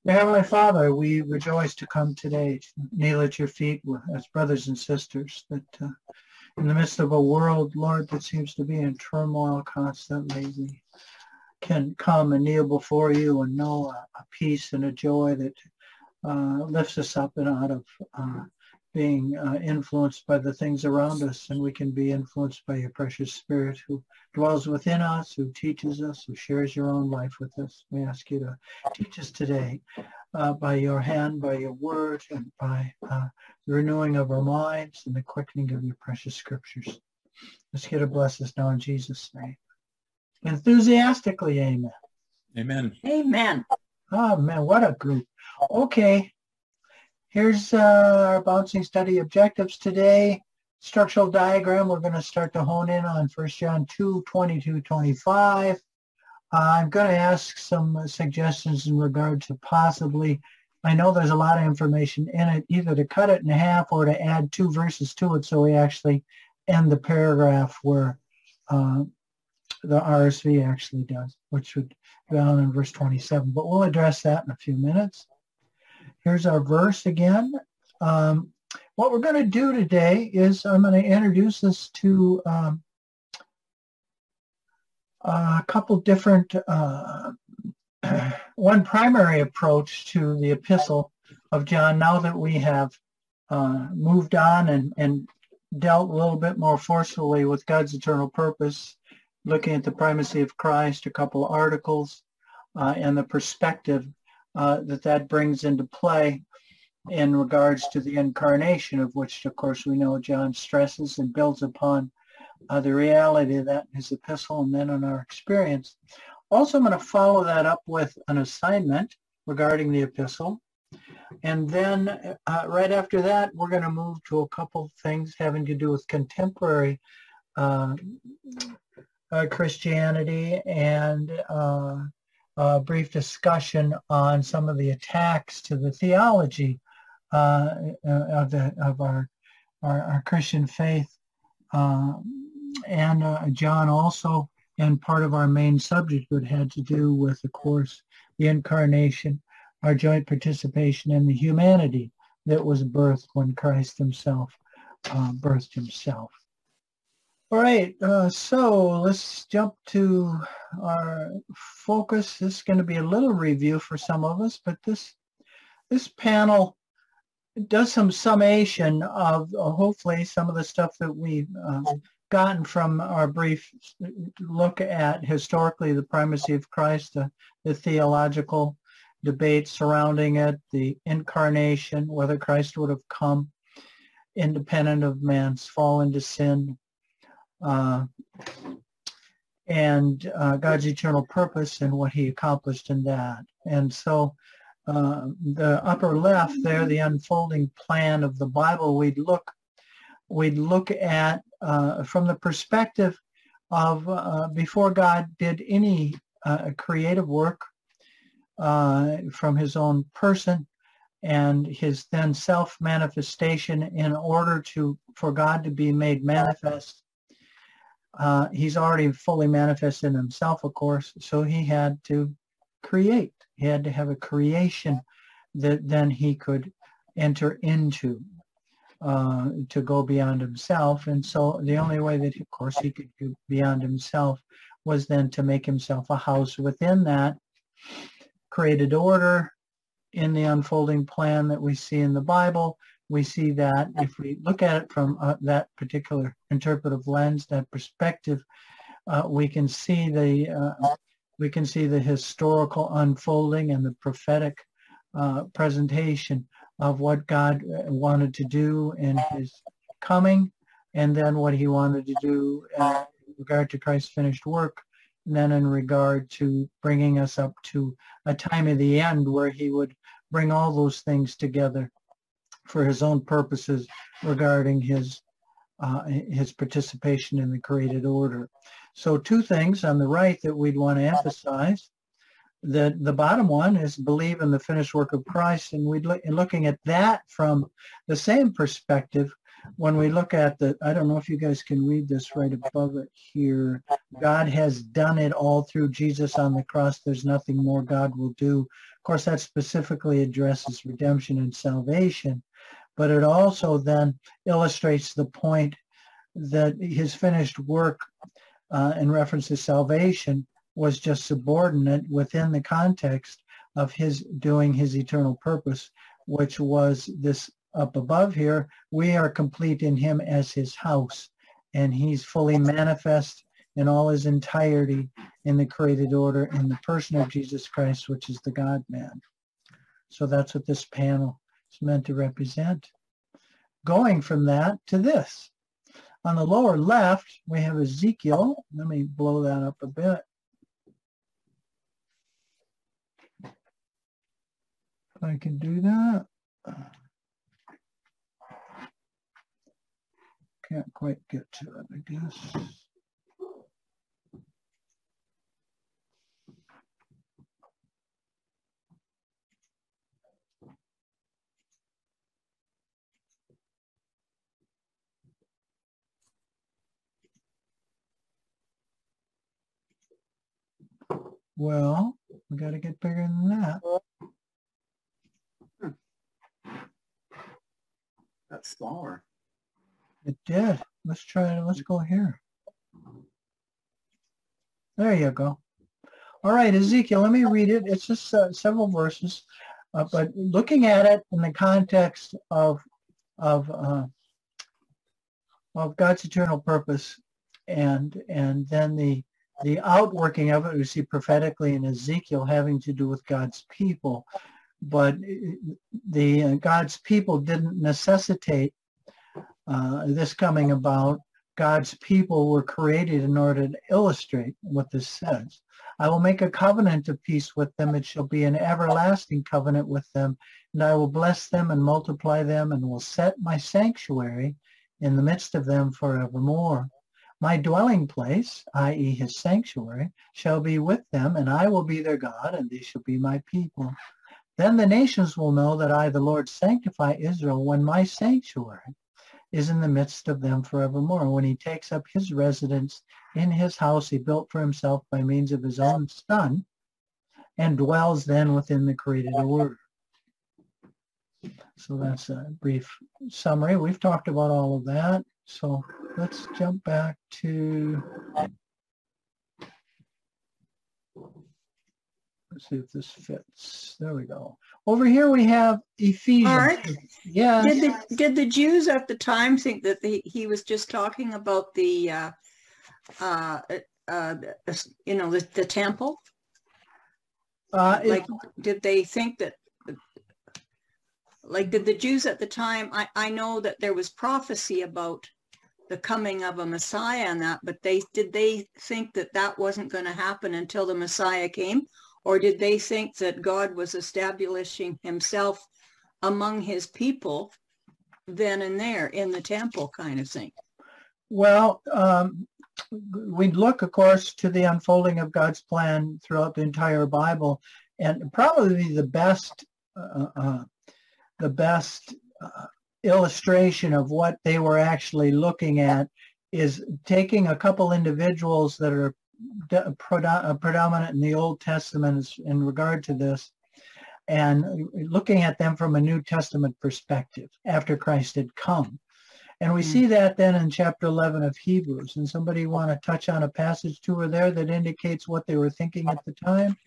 Dear Heavenly Father, we rejoice to come today to kneel at your feet as brothers and sisters, that in the midst of a world, Lord, that seems to be in turmoil constantly, we can come and kneel before you and know a peace and a joy that lifts us up and out of being influenced by the things around us, and we can be influenced by your precious Spirit who dwells within us, who teaches us, who shares your own life with us. We ask you to teach us today by your hand, by your word, and by the renewing of our minds and the quickening of your precious scriptures. Ask you to bless us now in Jesus' name. Enthusiastically, amen. Amen. Amen. Oh, man, what a group. Okay. Here's our bouncing study objectives today. Structural diagram, we're going to start to hone in on 1 John 2, 22, 25. I'm going to ask some suggestions in regard to possibly, I know there's a lot of information in it, either to cut it in half or to add 2 verses to it so we actually end the paragraph where the RSV actually does, which would be down in verse 27. But we'll address that in a few minutes. Here's our verse again. What we're going to do today is I'm going to introduce us to a couple different, one primary approach to the epistle of John now that we have moved on and dealt a little bit more forcefully with God's eternal purpose, looking at the primacy of Christ, a couple articles, and the perspective that brings into play in regards to the incarnation, of which, of course, we know John stresses and builds upon the reality of that in his epistle and then in our experience. Also, I'm going to follow that up with an assignment regarding the epistle. And then right after that, we're going to move to a couple things having to do with contemporary Christianity and a brief discussion on some of the attacks to the theology of our Christian faith, and John also, and part of our main subject would had to do with, of course, the incarnation, our joint participation in the humanity that was birthed when Christ himself birthed himself. All right, so let's jump to our focus. This is going to be a little review for some of us, but this panel does some summation of hopefully some of the stuff that we've gotten from our brief look at historically the primacy of Christ, the theological debate surrounding it, the incarnation, whether Christ would have come independent of man's fall into sin, and God's eternal purpose and what he accomplished in that. And so the upper left there, the unfolding plan of the Bible, we'd look at from the perspective of before God did any creative work from his own person and his then self-manifestation in order for God to be made manifest. He's already fully manifested in himself, of course, so he had to create. He had to have a creation that then he could enter into to go beyond himself. And so the only way that, of course, he could go beyond himself was then to make himself a house within that created order in the unfolding plan that we see in the Bible. We see that if we look at it from that particular interpretive lens, that perspective, we can see the historical unfolding and the prophetic presentation of what God wanted to do in his coming, and then what he wanted to do in regard to Christ's finished work, and then in regard to bringing us up to a time of the end where he would bring all those things together for his own purposes regarding his participation in the created order. So 2 things on the right that we'd want to emphasize. That the bottom one is believe in the finished work of Christ, and looking at that from the same perspective, when we look at I don't know if you guys can read this right above it here. God has done it all through Jesus on the cross. There's nothing more God will do. Of course, that specifically addresses redemption and salvation, but it also then illustrates the point that his finished work in reference to salvation was just subordinate within the context of his doing his eternal purpose, which was this up above here. We are complete in him as his house, and he's fully manifest in all his entirety in the created order in the person of Jesus Christ, which is the God-man. So that's what this panel is meant to represent. Going from that to this. On the lower left, we have Ezekiel. Let me blow that up a bit. If I can do that. Can't quite get to it, I guess. Well, we got to get bigger than that. That's smaller. It did. Let's try it. Let's go here. There you go. All right, Ezekiel, let me read it. It's just several verses, but looking at it in the context of God's eternal purpose, and then the outworking of it we see prophetically in Ezekiel having to do with God's people, but the God's people didn't necessitate this coming about. God's people were created in order to illustrate what this says. I will make a covenant of peace with them. It shall be an everlasting covenant with them, and I will bless them and multiply them, and will set my sanctuary in the midst of them forevermore. My dwelling place, i.e. his sanctuary, shall be with them, and I will be their God, and they shall be my people. Then the nations will know that I, the Lord, sanctify Israel when my sanctuary is in the midst of them forevermore. When he takes up his residence in his house he built for himself by means of his own Son, and dwells then within the created order. So that's a brief summary. We've talked about all of that. So let's jump back to, let's see if this fits. There we go. Over here we have Ephesians. All right. Yeah. Did the Jews at the time think that he was just talking about the the temple? Did they think that? Like, did the Jews at the time? I know that there was prophecy about the coming of a Messiah and that, but did they think that that wasn't going to happen until the Messiah came? Or did they think that God was establishing himself among his people then and there in the temple kind of thing? Well, we'd look, of course, to the unfolding of God's plan throughout the entire Bible, and probably the best illustration of what they were actually looking at is taking a couple individuals that are predominant in the Old Testament in regard to this, and looking at them from a New Testament perspective after Christ had come. And we see that then in chapter 11 of Hebrews. And somebody want to touch on a passage to or there that indicates what they were thinking at the time?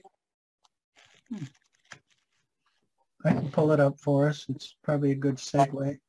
I can pull it up for us. It's probably a good segue.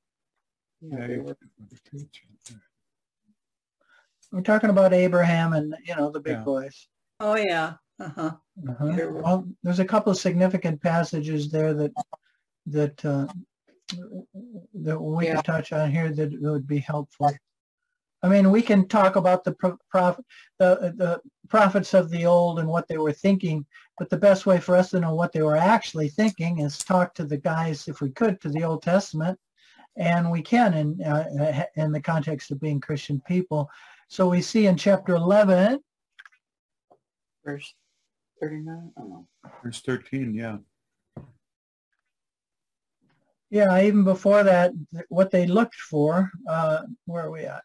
We're talking about Abraham and, the big boys. Oh, yeah. Well, there's a couple of significant passages there that we could touch on here that would be helpful. I mean, we can talk about the prophets of the old and what they were thinking, but the best way for us to know what they were actually thinking is talk to the guys, if we could, to the Old Testament, and we can in the context of being Christian people. So we see in chapter 11, verse 39. Oh no, verse 13. Yeah. Yeah, even before that, what they looked for, where are we at?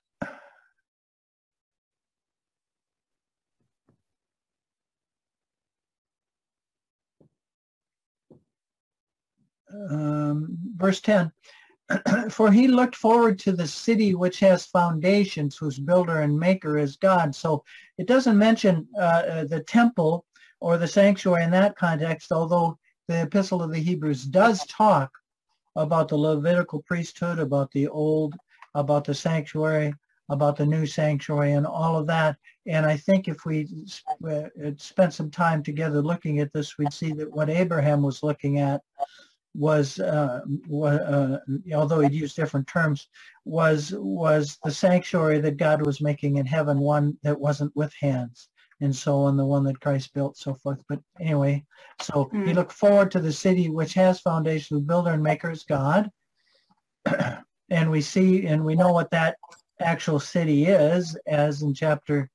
Verse 10, for he looked forward to the city which has foundations, whose builder and maker is God. So it doesn't mention the temple or the sanctuary in that context, although the Epistle of the Hebrews does talk about the Levitical priesthood, about the old, about the sanctuary, about the new sanctuary, and all of that. And I think if we spent some time together looking at this, we'd see that what Abraham was looking at was, although he'd used different terms, was the sanctuary that God was making in heaven, one that wasn't with hands, and so on, the one that Christ built, so forth. But anyway, so he looked forward to the city which has foundation, the builder and maker is God. And we see, and we know what that actual city is, as in chapter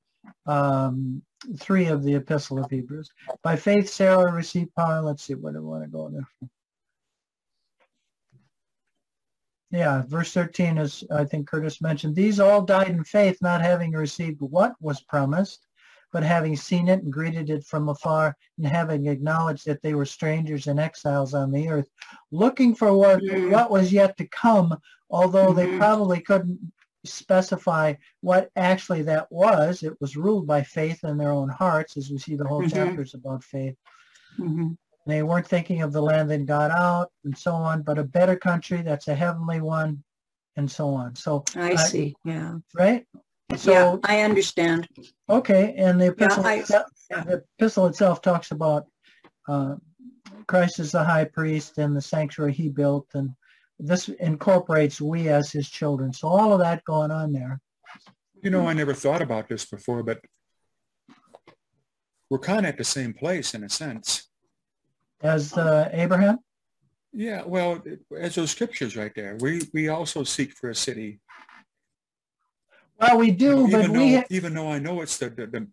3 of the Epistle of Hebrews. By faith, Sarah received power. Let's see, where do I want to go there? Yeah, verse 13, as I think Curtis mentioned, these all died in faith, not having received what was promised, but having seen it and greeted it from afar, and having acknowledged that they were strangers and exiles on the earth, looking for what was yet to come, although they probably couldn't specify what actually that was. It was ruled by faith in their own hearts, as we see the whole chapters about faith. They weren't thinking of the land that got out, and so on, but a better country, that's a heavenly one, and so on. So I see, yeah. Right? So, yeah, I understand. Okay, and the epistle, Yeah, the epistle itself talks about Christ as the high priest and the sanctuary he built, and this incorporates we as his children. So all of that going on there. You know, I never thought about this before, but we're kind of at the same place in a sense. As Abraham? Yeah, well, as those scriptures right there, we also seek for a city. Well, we do, but even though I know it's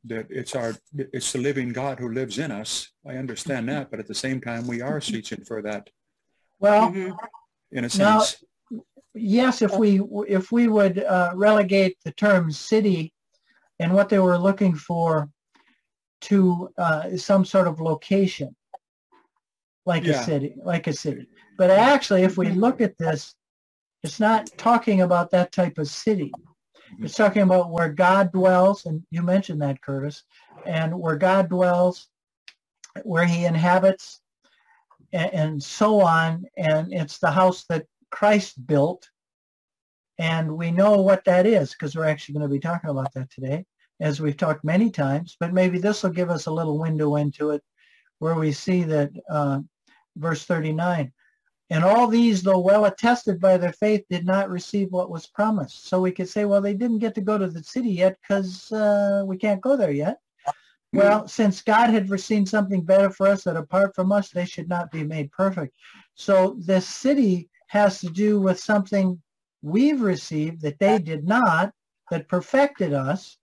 it's the living God who lives in us, I understand that, but at the same time, we are seeking for that. Well, in a sense. Now, yes, if we would relegate the term city and what they were looking for to some sort of location, like a city. But actually, if we look at this, it's not talking about that type of city. It's talking about where God dwells, and you mentioned that, Curtis, and where God dwells, where he inhabits, and so on. And it's the house that Christ built. And we know what that is, because we're actually going to be talking about that today, as we've talked many times. But maybe this will give us a little window into it, where we see that verse 39, and all these, though well attested by their faith, did not receive what was promised. So we could say, well, they didn't get to go to the city yet because we can't go there yet. Well, since God had foreseen something better for us, that apart from us, they should not be made perfect. So this city has to do with something we've received that they did not, that perfected us,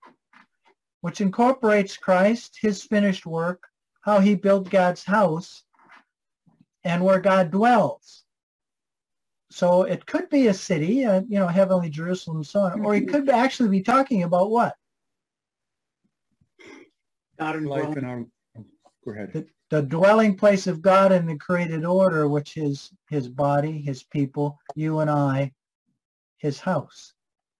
which incorporates Christ, his finished work, how he built God's house, and where God dwells. So it could be a city, heavenly Jerusalem and so on, or he could actually be talking about what? God and life in our, go ahead. The dwelling place of God in the created order, which is his body, his people, you and I, his house.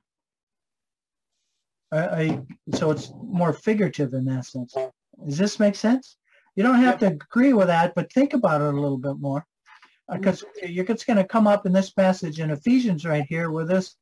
So it's more figurative in that sense. Does this make sense? You don't have to agree with that, but think about it a little bit more. Because it's going to come up in this passage in Ephesians right here, where this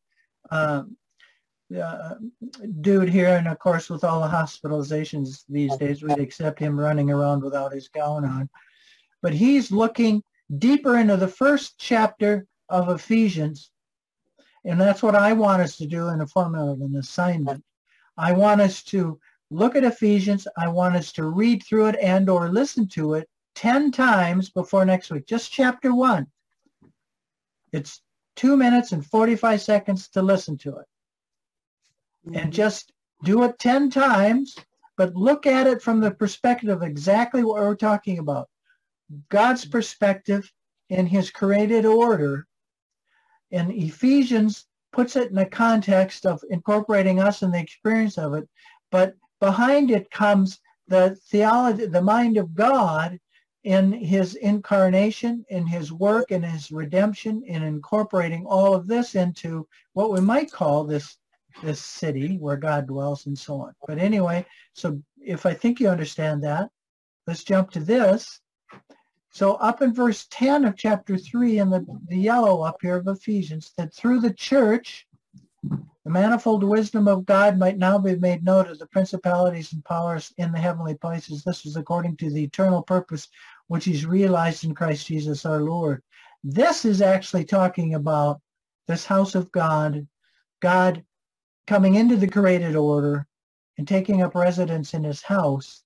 dude here, and of course with all the hospitalizations these days, we'd accept him running around without his gown on. But he's looking deeper into the first chapter of Ephesians, and that's what I want us to do in the form of an assignment. I want us to look at Ephesians. I want us to read through it and or listen to it 10 times before next week. Just chapter 1. It's 2 minutes and 45 seconds to listen to it. And just do it 10 times, but look at it from the perspective of exactly what we're talking about. God's perspective in his created order. And Ephesians puts it in the context of incorporating us in the experience of it. But behind it comes the theology, the mind of God in his incarnation, in his work, in his redemption, in incorporating all of this into what we might call this city where God dwells and so on. But anyway, so if I think you understand that, let's jump to this. So up in verse 10 of chapter 3 in the yellow up here of Ephesians, that through the church, the manifold wisdom of God might now be made known to the principalities and powers in the heavenly places. This is according to the eternal purpose which he's realized in Christ Jesus our Lord. This is actually talking about this house of God, God coming into the created order and taking up residence in his house.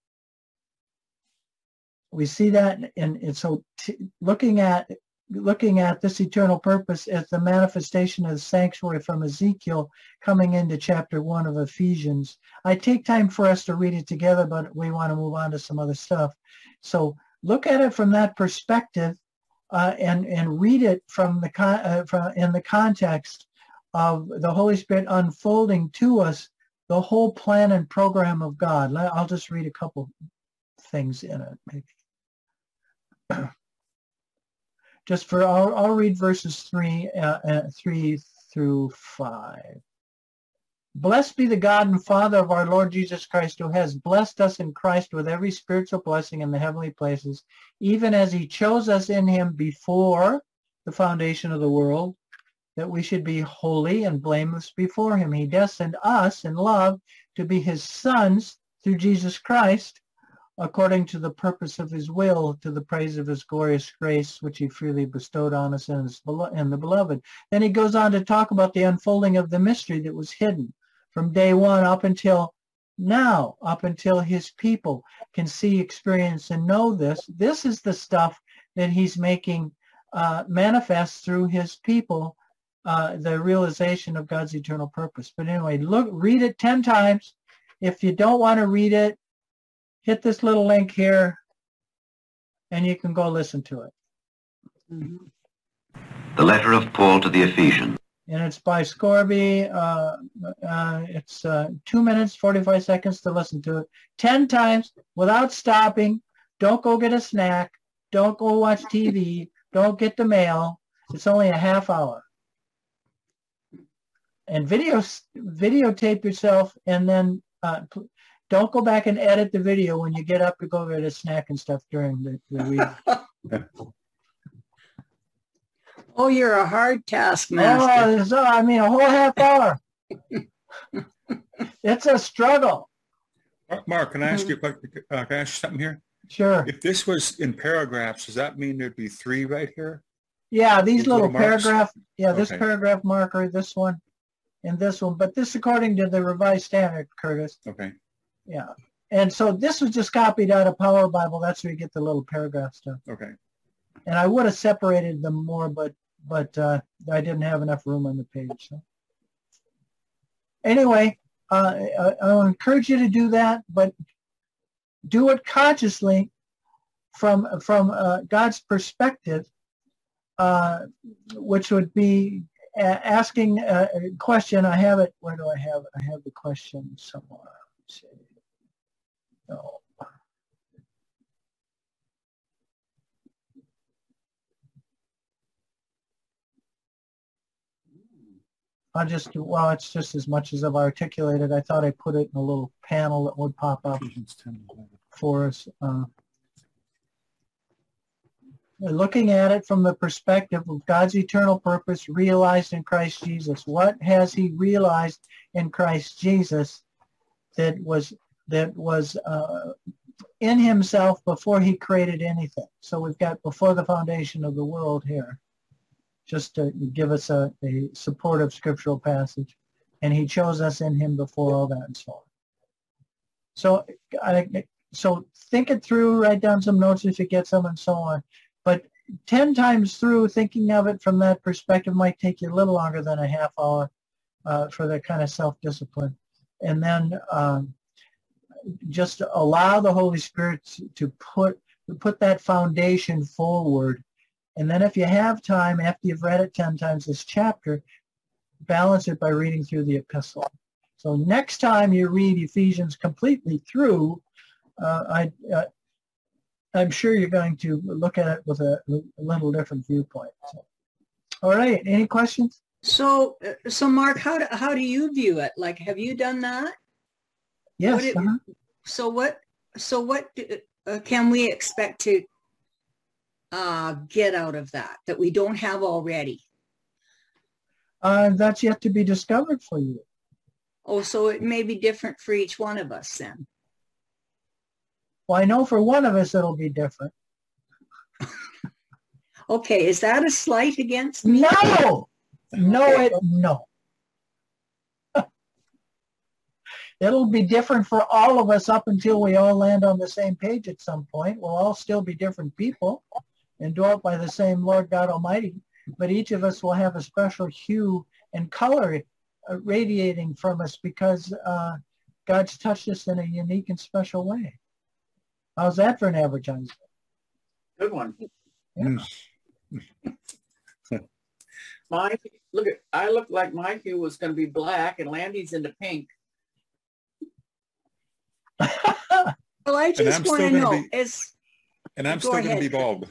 We see that, and so looking at this eternal purpose as the manifestation of the sanctuary from Ezekiel coming into chapter 1 of Ephesians. I take time for us to read it together, but we want to move on to some other stuff. So look at it from that perspective, and read it from in the context of the Holy Spirit unfolding to us the whole plan and program of God. I'll just read a couple things in it, maybe. Just for, I'll read verses 3 through 5. Blessed be the God and Father of our Lord Jesus Christ, who has blessed us in Christ with every spiritual blessing in the heavenly places, even as he chose us in him before the foundation of the world, that we should be holy and blameless before him. He destined us in love to be his sons through Jesus Christ, according to the purpose of his will, to the praise of his glorious grace, which he freely bestowed on us in the beloved. Then he goes on to talk about the unfolding of the mystery that was hidden from day one up until now, up until his people can see, experience, and know this. This is the stuff that he's making manifest through his people, the realization of God's eternal purpose. But anyway, read it 10 times. If you don't want to read it, hit this little link here, and you can go listen to it. The letter of Paul to the Ephesians. And it's by Scorby. It's 2 minutes, 45 seconds to listen to it. 10 times without stopping. Don't go get a snack. Don't go watch TV. Don't get the mail. It's only a half hour. And videotape yourself, and then don't go back and edit the video when you get up to go get a snack and stuff during the week. Oh, you're a hard taskmaster. Oh, I mean, a whole half hour. It's a struggle. Mark, can I ask you can I ask you something here? Sure. If this was in paragraphs, does that mean there'd be 3 right here? Yeah, these little marks? paragraph. Yeah, this Okay. paragraph marker, this one, and this one. But this according to the Revised Standard, Curtis. Okay. Yeah. And so this was just copied out of Power Bible. That's where you get the little paragraph stuff. Okay. And I would have separated them more, but I didn't have enough room on the page. So. Anyway, I'll encourage you to do that, but do it consciously from God's perspective, which would be asking a question. I have it. Where do I have it? I have the question somewhere. Let's see. No. Well, it's just as much as I've articulated. I thought I put it in a little panel that would pop up for us. Looking at it from the perspective of God's eternal purpose realized in Christ Jesus. What has he realized in Christ Jesus that was in himself before he created anything? So we've got before the foundation of the world here, just to give us a supportive scriptural passage. And he chose us in him before all that and so on. So think it through, write down some notes if you get some and so on. But 10 times through, thinking of it from that perspective might take you a little longer than a half hour for that kind of self-discipline. And then just allow the Holy Spirit to put that foundation forward And then if you have time, after you've read it 10 times this chapter, balance it by reading through the epistle. So next time you read Ephesians completely through, I'm sure you're going to look at it with a little different viewpoint. So, all right, any questions? So Mark, how do you view it? Like, have you done that? Yes. So what can we expect to get out of that we don't have already? That's yet to be discovered for you. Oh, so it may be different for each one of us then. Well, I know for one of us it'll be different. Okay, is that a slight against me? No! No. It'll be different for all of us up until we all land on the same page at some point. We'll all still be different people and dwelt by the same Lord God Almighty, but each of us will have a special hue and color radiating from us because God's touched us in a unique and special way. How's that for an advertisement? Good one. Yeah. I look like my hue was going to be black, and Landy's into pink. Well, I just want to know and I'm still going to be bald.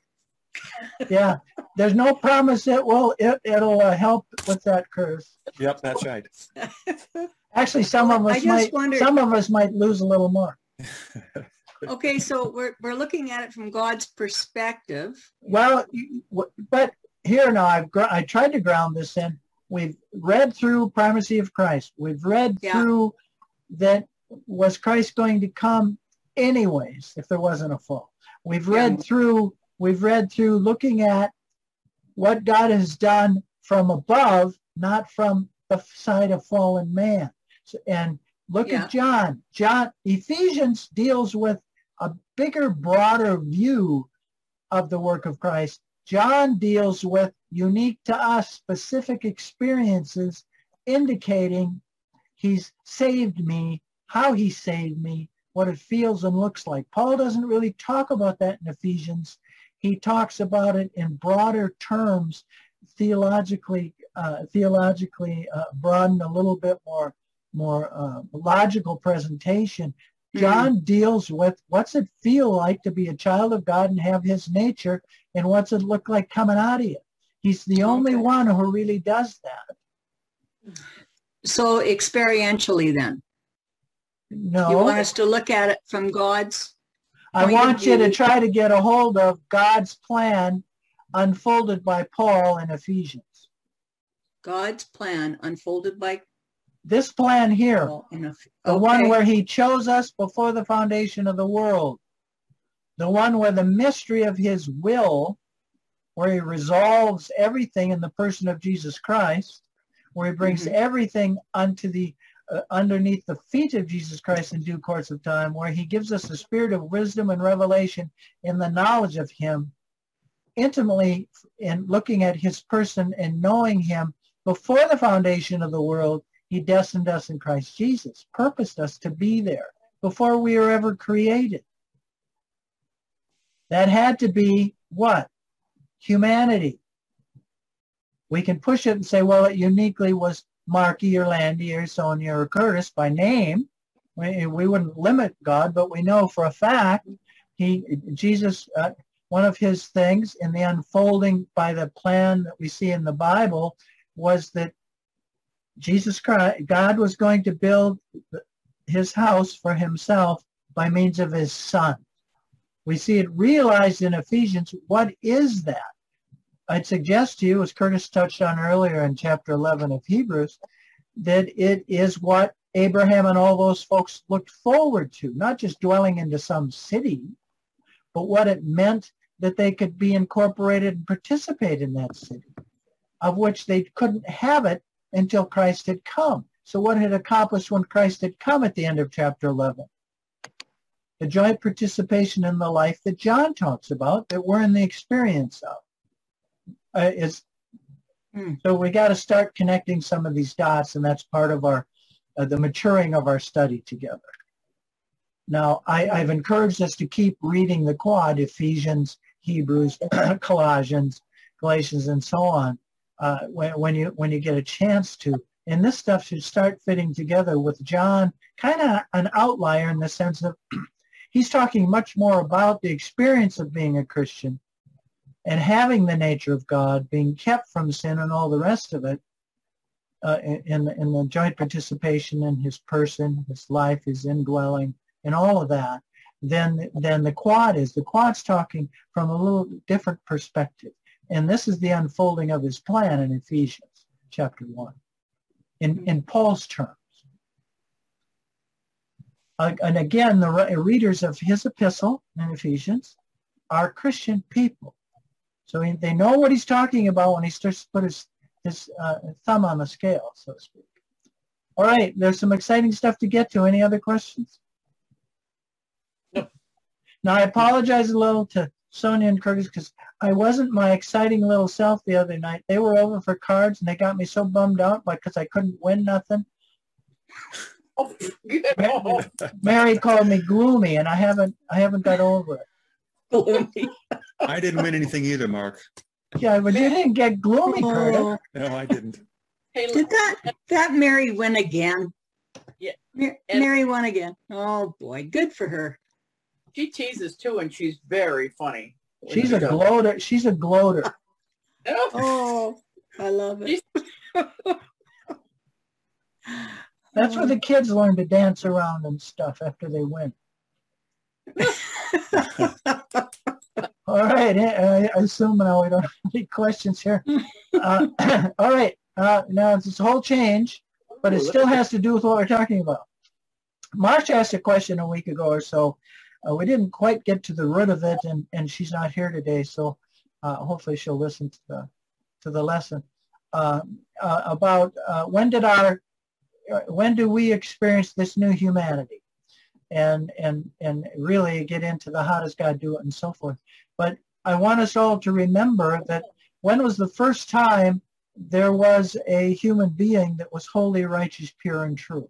Yeah, there's no promise it'll help with that curse. Yep, that's right. Actually, some of us might lose a little more. Okay, so we're looking at it from God's perspective. Well, but here now, I tried to ground this in. We've read through primacy of Christ. We've read through that was Christ going to come anyways if there wasn't a fall. We've read through looking at what God has done from above, not from the side of fallen man. And look at John. Ephesians deals with a bigger, broader view of the work of Christ. John deals with unique to us specific experiences indicating he's saved me, how he saved me, what it feels and looks like. Paul doesn't really talk about that in Ephesians. He talks about it in broader terms, theologically broadened a little bit more logical presentation. John deals with what's it feel like to be a child of God and have his nature, and what's it look like coming out of you. He's the only one who really does that. So experientially then? No. You want us to look at it from God's I want you to try to get a hold of God's plan unfolded by Paul in Ephesians. God's plan unfolded by this plan here, Paul the one where he chose us before the foundation of the world, the one where the mystery of his will, where he resolves everything in the person of Jesus Christ, where he brings everything unto the underneath the feet of Jesus Christ in due course of time, where he gives us the spirit of wisdom and revelation in the knowledge of him, intimately in looking at his person and knowing him before the foundation of the world. He destined us in Christ Jesus, purposed us to be there before we were ever created. That had to be what? Humanity. We can push it and say, well, it uniquely was Marky or Landy or Sonia or Curtis by name. We wouldn't limit God, but we know for a fact Jesus, one of his things in the unfolding by the plan that we see in the Bible was that Jesus Christ, God was going to build his house for himself by means of his son. We see it realized in Ephesians. What is that? I'd suggest to you, as Curtis touched on earlier in chapter 11 of Hebrews, that it is what Abraham and all those folks looked forward to, not just dwelling into some city, but what it meant that they could be incorporated and participate in that city, of which they couldn't have it until Christ had come. So what had accomplished when Christ had come at the end of chapter 11? The joint participation in the life that John talks about, that we're in the experience of. So we got to start connecting some of these dots, and that's part of our the maturing of our study together. Now, I've encouraged us to keep reading the quad, Ephesians, Hebrews, Colossians, Galatians, and so on, when you get a chance to. And this stuff should start fitting together with John, kind of an outlier in the sense of he's talking much more about the experience of being a Christian and having the nature of God, being kept from sin and all the rest of it, in the joint participation in his person, his life, his indwelling, and all of that, than the quad is. The quad's talking from a little different perspective. And this is the unfolding of his plan in Ephesians chapter 1, in Paul's terms. And again, the readers of his epistle in Ephesians are Christian people. So they know what he's talking about when he starts to put his thumb on the scale, so to speak. All right, there's some exciting stuff to get to. Any other questions? No. Now, I apologize a little to Sonia and Curtis because I wasn't my exciting little self the other night. They were over for cards, and they got me so bummed out because I couldn't win nothing. Oh, Mary called me gloomy, and I haven't got over it. gloomy. I didn't win anything either, Mark. Yeah, but you didn't get gloomy, Curtis. Oh, No, I didn't. Hey, did that Mary win again? Yeah. Mary won again. Oh boy, good for her. she teases too, and she's very funny. She's a gloater. She's a gloater. Oh, I love it. That's where the kids learn to dance around and stuff after they win. All right. I assume now we don't have any questions here. All right. Now it's this whole change, but it still has to do with what we're talking about. Marcia asked a question a week ago or so. We didn't quite get to the root of it, and she's not here today, so hopefully she'll listen to the lesson about when do we experience this new humanity, and really get into the how does God do it and so forth. But I want us all to remember that when was the first time there was a human being that was holy, righteous, pure, and true?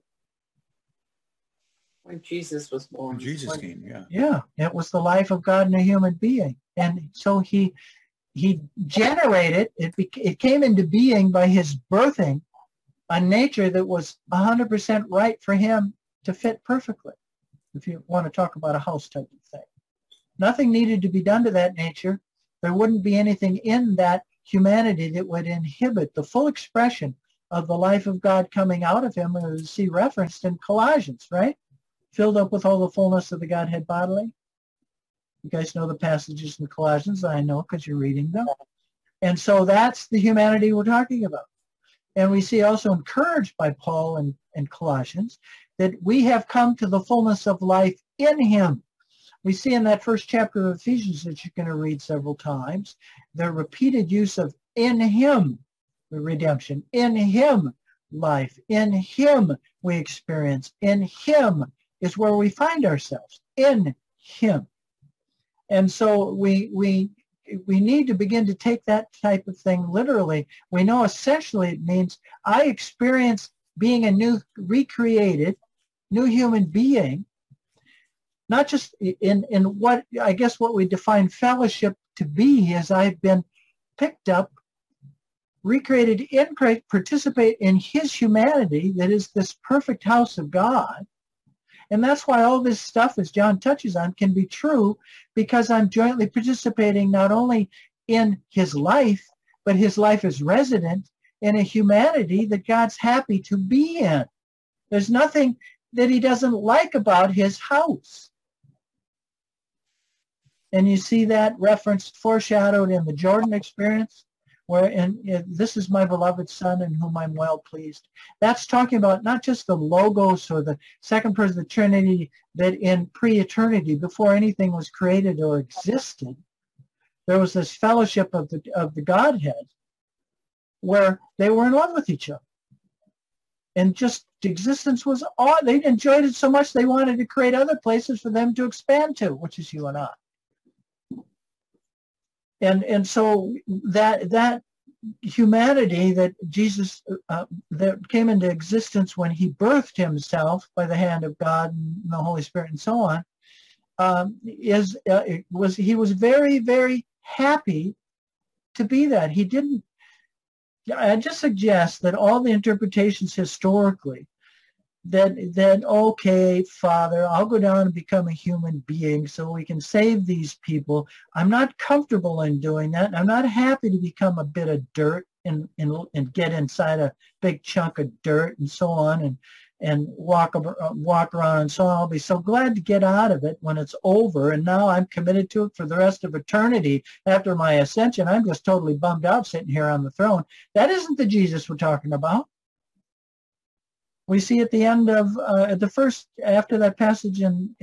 When Jesus was born. When Jesus came, yeah. Yeah, it was the life of God in a human being. And so he generated, it came into being by his birthing a nature that was 100% right for him to fit perfectly, if you want to talk about a house type of thing. Nothing needed to be done to that nature. There wouldn't be anything in that humanity that would inhibit the full expression of the life of God coming out of him, as you see referenced in Colossians, right? Filled up with all the fullness of the Godhead bodily. You guys know the passages in Colossians. I know because you're reading them. And so that's the humanity we're talking about. And we see also encouraged by Paul in Colossians that we have come to the fullness of life in him. We see in that first chapter of Ephesians that you're going to read several times, the repeated use of in him, the redemption, in him, life, in him we experience, in him is where we find ourselves, in him. And so we need to begin to take that type of thing literally. We know essentially it means I experience being a new, recreated, new human being, not just in what, I guess what we define fellowship to be is I've been picked up, recreated in Christ, participate in his humanity that is this perfect house of God. And that's why all this stuff, as John touches on, can be true, because I'm jointly participating not only in his life, but his life is resident in a humanity that God's happy to be in. There's nothing that he doesn't like about his house. And you see that referenced, foreshadowed in the Jordan experience, where this is my beloved son in whom I'm well pleased. That's talking about not just the logos or the second person of the Trinity, that in pre-eternity, before anything was created or existed, there was this fellowship of the Godhead where they were in love with each other. And just existence was odd. They enjoyed it so much they wanted to create other places for them to expand to, which is you and I. And so that humanity that Jesus, that came into existence when he birthed himself by the hand of God and the Holy Spirit and so on, he was very, very happy to be that. He didn't. I just suggest that all the interpretations historically, that okay, Father, I'll go down and become a human being so we can save these people. I'm not comfortable in doing that. I'm not happy to become a bit of dirt and get inside a big chunk of dirt and so on and walk around and so on. I'll be so glad to get out of it when it's over, and now I'm committed to it for the rest of eternity after my ascension. I'm just totally bummed out sitting here on the throne. That isn't the Jesus we're talking about. We see at the end of after that passage in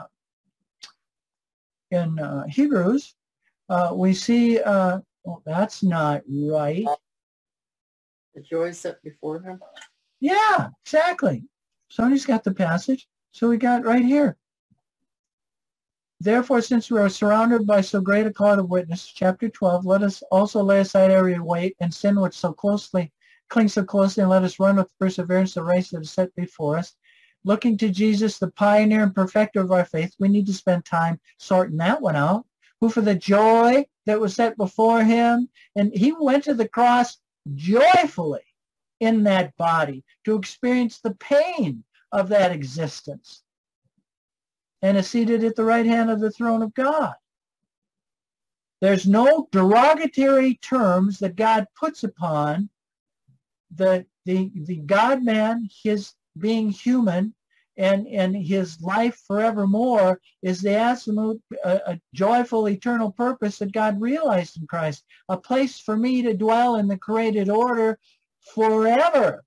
Hebrews, we see that's not right. The joy set before him. Yeah, exactly. Sonny's got the passage. So we got right here. Therefore, since we are surrounded by so great a cloud of witnesses, chapter 12, let us also lay aside every weight and sin which clings so closely, and let us run with perseverance the race that is set before us. Looking to Jesus, the pioneer and perfecter of our faith, we need to spend time sorting that one out. Who for the joy that was set before him, and he went to the cross joyfully in that body to experience the pain of that existence, and is seated at the right hand of the throne of God. There's no derogatory terms that God puts upon the God-man, his being human, and his life forevermore is the absolute joyful eternal purpose that God realized in Christ, a place for me to dwell in the created order forever.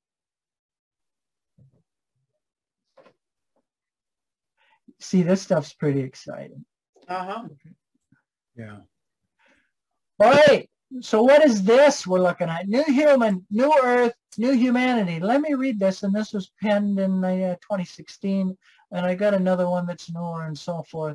See, this stuff's pretty exciting. Uh-huh. Yeah. All right. So what is this we're looking at? New human, new earth, new humanity. Let me read this, and this was penned in 2016, and I got another one that's newer and so forth.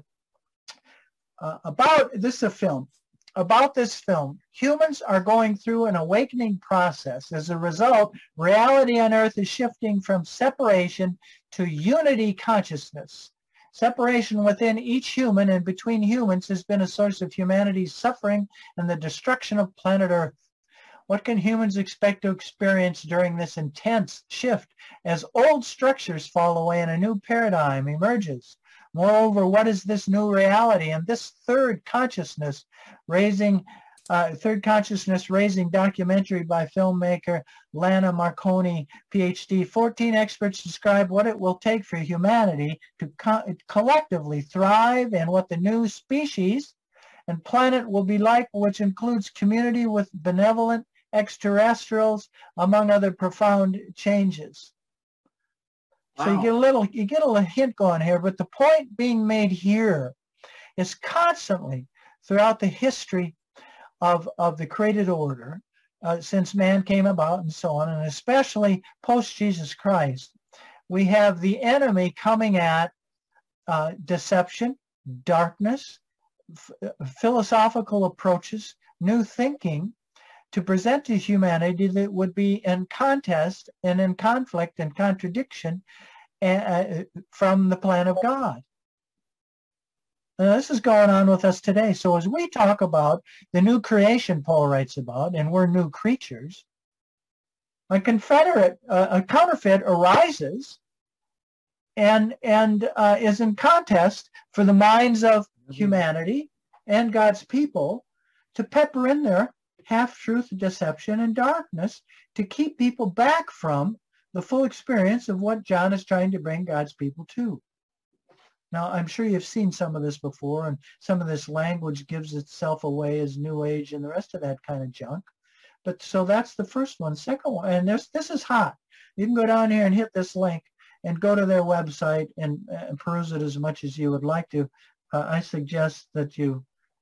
This is a film. About this film, humans are going through an awakening process. As a result, reality on earth is shifting from separation to unity consciousness. Separation within each human and between humans has been a source of humanity's suffering and the destruction of planet Earth. What can humans expect to experience during this intense shift as old structures fall away and a new paradigm emerges? Moreover, what is this new reality and this third consciousness raising documentary by filmmaker Lana Marconi, PhD? 14 experts describe what it will take for humanity to collectively thrive and what the new species and planet will be like, which includes community with benevolent extraterrestrials, among other profound changes. Wow. So you get a little hint going here, but the point being made here is constantly throughout the history of the created order, since man came about and so on, and especially post-Jesus Christ, we have the enemy coming at deception, darkness, philosophical approaches, new thinking, to present to humanity that would be in contest and in conflict and contradiction from the plan of God. And this is going on with us today. So as we talk about the new creation Paul writes about, and we're new creatures, a counterfeit arises and is in contest for the minds of humanity and God's people to pepper in there half-truth, deception, and darkness to keep people back from the full experience of what John is trying to bring God's people to. Now, I'm sure you've seen some of this before, and some of this language gives itself away as New Age and the rest of that kind of junk. But so that's the first one. Second one, and this is hot. You can go down here and hit this link and go to their website and peruse it as much as you would like to. I suggest that you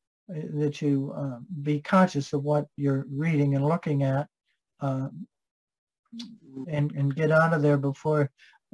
be conscious of what you're reading and looking at, and get out of there before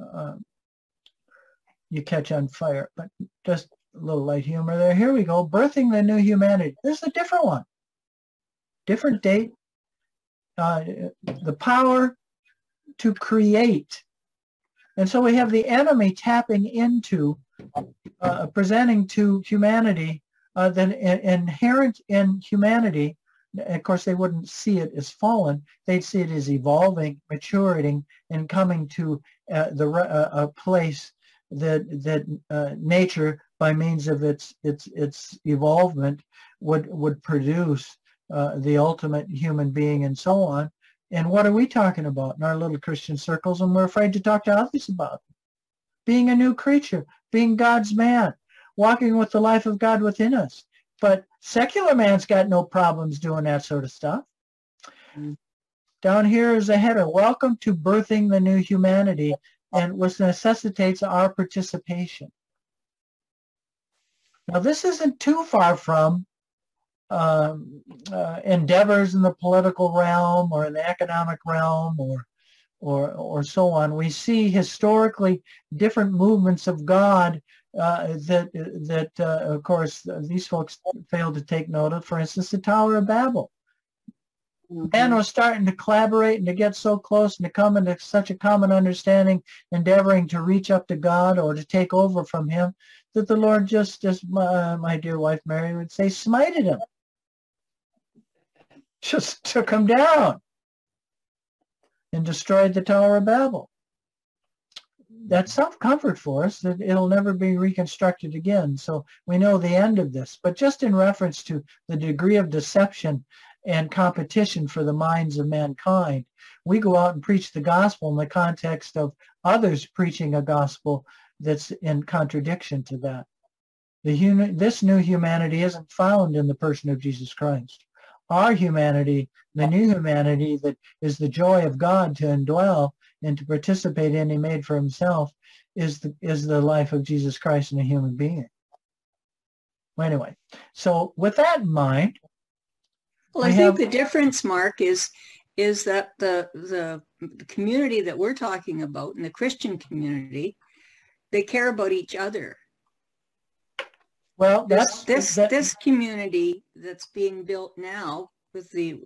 you catch on fire. But just a little light humor there. Here we go. Birthing the New Humanity. This is a different one. Different date. The power to create. And so we have the enemy tapping into presenting to humanity that inherent in humanity. Of course, they wouldn't see it as fallen. They'd see it as evolving, maturing, and coming to a place that nature, by means of its evolvement, would produce the ultimate human being, and so on. And what are we talking about in our little Christian circles? And we're afraid to talk to others about it. Being a new creature, being God's man, walking with the life of God within us. But secular man's got no problems doing that sort of stuff. Down here is a header. Welcome to birthing the new humanity, and which necessitates our participation. Now, this isn't too far from endeavors in the political realm or in the economic realm or so on. We see historically different movements of God that of course, these folks failed to take note of. For instance, the Tower of Babel. Man was starting to collaborate and to get so close and to come into such a common understanding, endeavoring to reach up to God or to take over from him, that the Lord just as my dear wife Mary would say, smited him. Just took him down and destroyed the Tower of Babel. That's self-comfort for us, that it'll never be reconstructed again. So we know the end of this. But just in reference to the degree of deception and competition for the minds of mankind, we go out and preach the gospel in the context of others preaching a gospel that's in contradiction to that. This new humanity isn't found in the person of Jesus Christ. Our humanity, the new humanity that is the joy of God to indwell and to participate in, he made for himself, is the life of Jesus Christ in a human being. Well, anyway, so with that in mind, well, I think the difference, Mark, is that the community that we're talking about, in the Christian community, they care about each other. Well, this community that's being built now with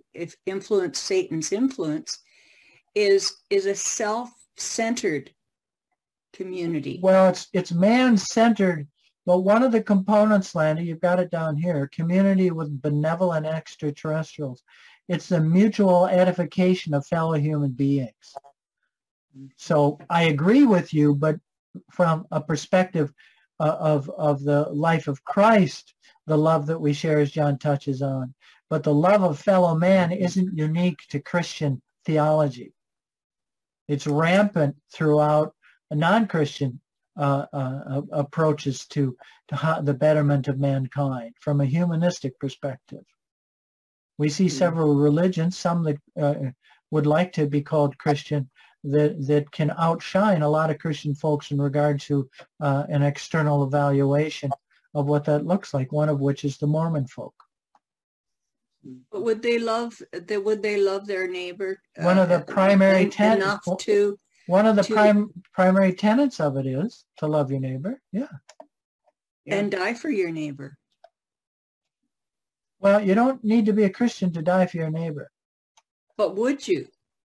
Satan's influence is a self-centered community. Well, it's man-centered, but one of the components, Landy, you've got it down here, community with benevolent extraterrestrials. It's the mutual edification of fellow human beings. So I agree with you, but from a perspective of the life of Christ, the love that we share, as John touches on. But the love of fellow man isn't unique to Christian theology. It's rampant throughout non-Christian approaches to the betterment of mankind from a humanistic perspective. We see several religions, some that would like to be called Christian, that can outshine a lot of Christian folks in regard to an external evaluation of what that looks like, one of which is the Mormon folk. But would they love their neighbor? One of the primary tenets to one of the primary tenets of it is to love your neighbor. Yeah. And die for your neighbor. Well, you don't need to be a Christian to die for your neighbor. But would you?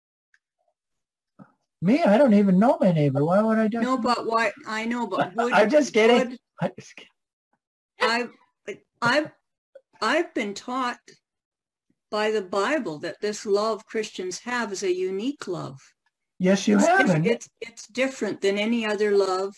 Me, I don't even know my neighbor. Why would I die? No, but why? I know, but would, I'm just kidding. I've been taught by the Bible that this love Christians have is a unique love. Yes, you have. It's different than any other love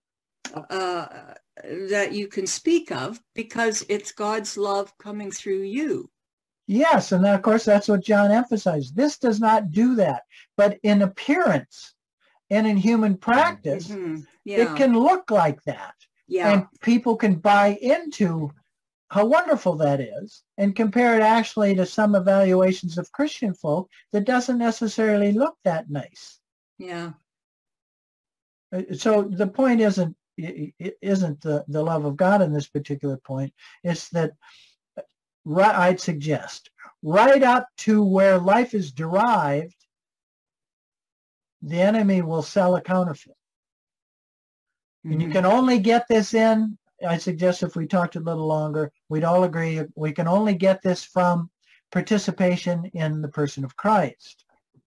that you can speak of, because it's God's love coming through you. Yes, and of course that's what John emphasized. This does not do that, but in appearance and in human practice, it can look like that. Yeah. And people can buy into how wonderful that is and compare it actually to some evaluations of Christian folk that doesn't necessarily look that nice. Yeah. So the point isn't the love of God in this particular point. It's that I'd suggest right up to where life is derived, the enemy will sell a counterfeit. And you can only get this in, I suggest if we talked a little longer, we'd all agree we can only get this from participation in the person of Christ.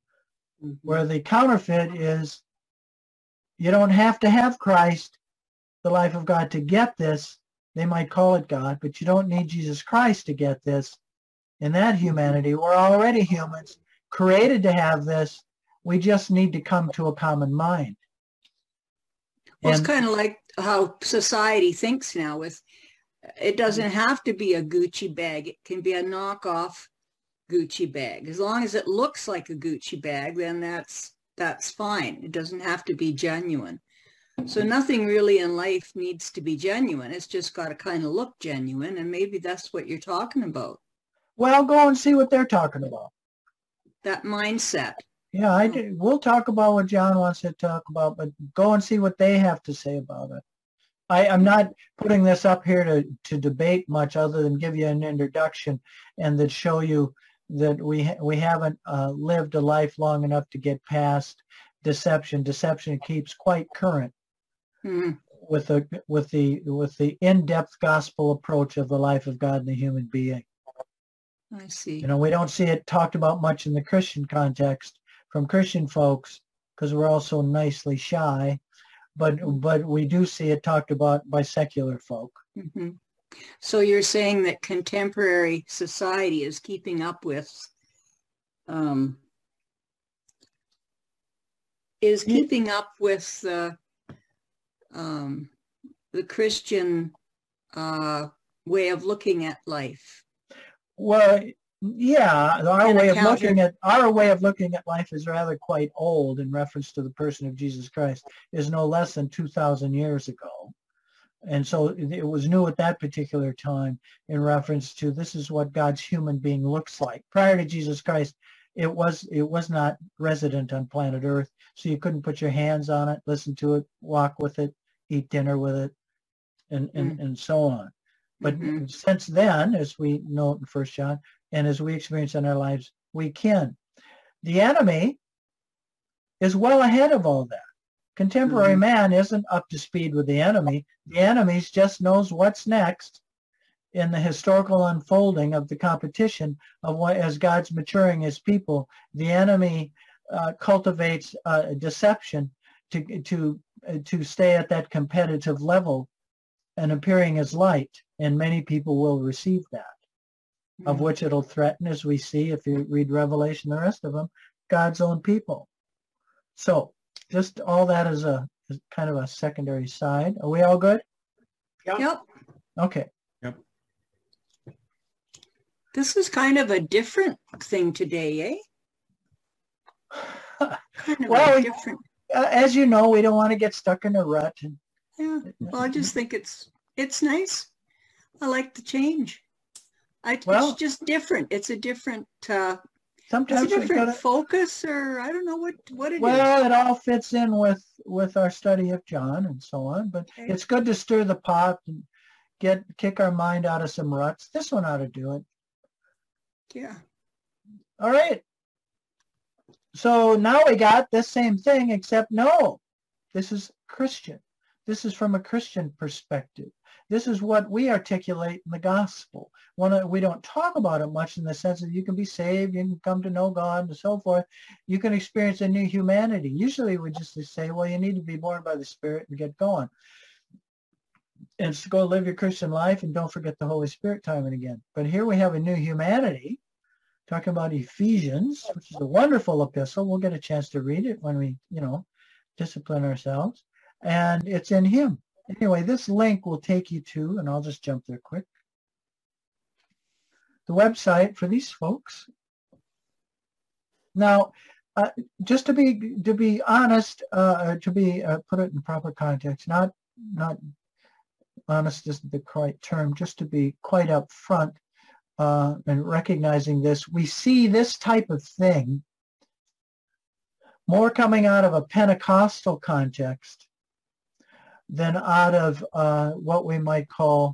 Where the counterfeit is, you don't have to have Christ the life of God to get this. They might call it God, but you don't need Jesus Christ to get this. In that humanity, we're already humans, created to have this. We just need to come to a common mind. Well, it's kind of like how society thinks now with, it doesn't have to be a Gucci bag. It can be a knockoff Gucci bag. As long as it looks like a Gucci bag, then that's fine. It doesn't have to be genuine. So nothing really in life needs to be genuine. It's just got to kind of look genuine, and maybe that's what you're talking about. Well, go and see what they're talking about. That mindset. Yeah, we'll talk about what John wants to talk about, but go and see what they have to say about it. I'm not putting this up here to debate much other than give you an introduction and that show you that we haven't lived a life long enough to get past deception. Deception keeps quite current with the in-depth gospel approach of the life of God and the human being. I see. You know, we don't see it talked about much in the Christian context from Christian folks because we're all so nicely shy, but we do see it talked about by secular folk. Mm-hmm. So you're saying that contemporary society is keeping up with the Christian way of looking at life. Well, yeah, our way of looking at life is rather quite old in reference to the person of Jesus Christ, is no less than 2,000 years ago. And so it was new at that particular time in reference to this is what God's human being looks like. Prior to Jesus Christ, it was not resident on planet Earth, so you couldn't put your hands on it, listen to it, walk with it, eat dinner with it, and so on. But since then, as we know in 1 John, and as we experience in our lives, we can. The enemy is well ahead of all that. Contemporary man isn't up to speed with the enemy. The enemy just knows what's next in the historical unfolding of the competition of what, as God's maturing his people, the enemy cultivates deception to stay at that competitive level and appearing as light, and many people will receive that, of which it'll threaten, as we see if you read Revelation, the rest of them, God's own people. So just all that is kind of a secondary side. Are we all good? Yep. Okay. Yep. This is kind of a different thing today, eh? Well, as you know, we don't want to get stuck in a rut. Yeah. Well, I just think it's nice. I like the change. It's just different. It's a different sometimes it's a different focus, or I don't know what it is. Well, it all fits in with our study of John and so on, but it's good to stir the pot and kick our mind out of some ruts. This one ought to do it. Yeah. All right. So now we got this same thing, except no, this is Christian. This is from a Christian perspective. This is what we articulate in the gospel. We don't talk about it much in the sense that you can be saved, you can come to know God and so forth. You can experience a new humanity. Usually we just say, well, you need to be born by the Spirit and get going. And so go live your Christian life and don't forget the Holy Spirit time and again. But here we have a new humanity, talking about Ephesians, which is a wonderful epistle. We'll get a chance to read it when we, discipline ourselves. And it's in him. Anyway, this link will take you to, and I'll just jump there quick, the website for these folks. Now, just to be honest, put it in proper context, not honest isn't the correct term, just to be quite upfront and recognizing this, we see this type of thing more coming out of a Pentecostal context than out of what we might call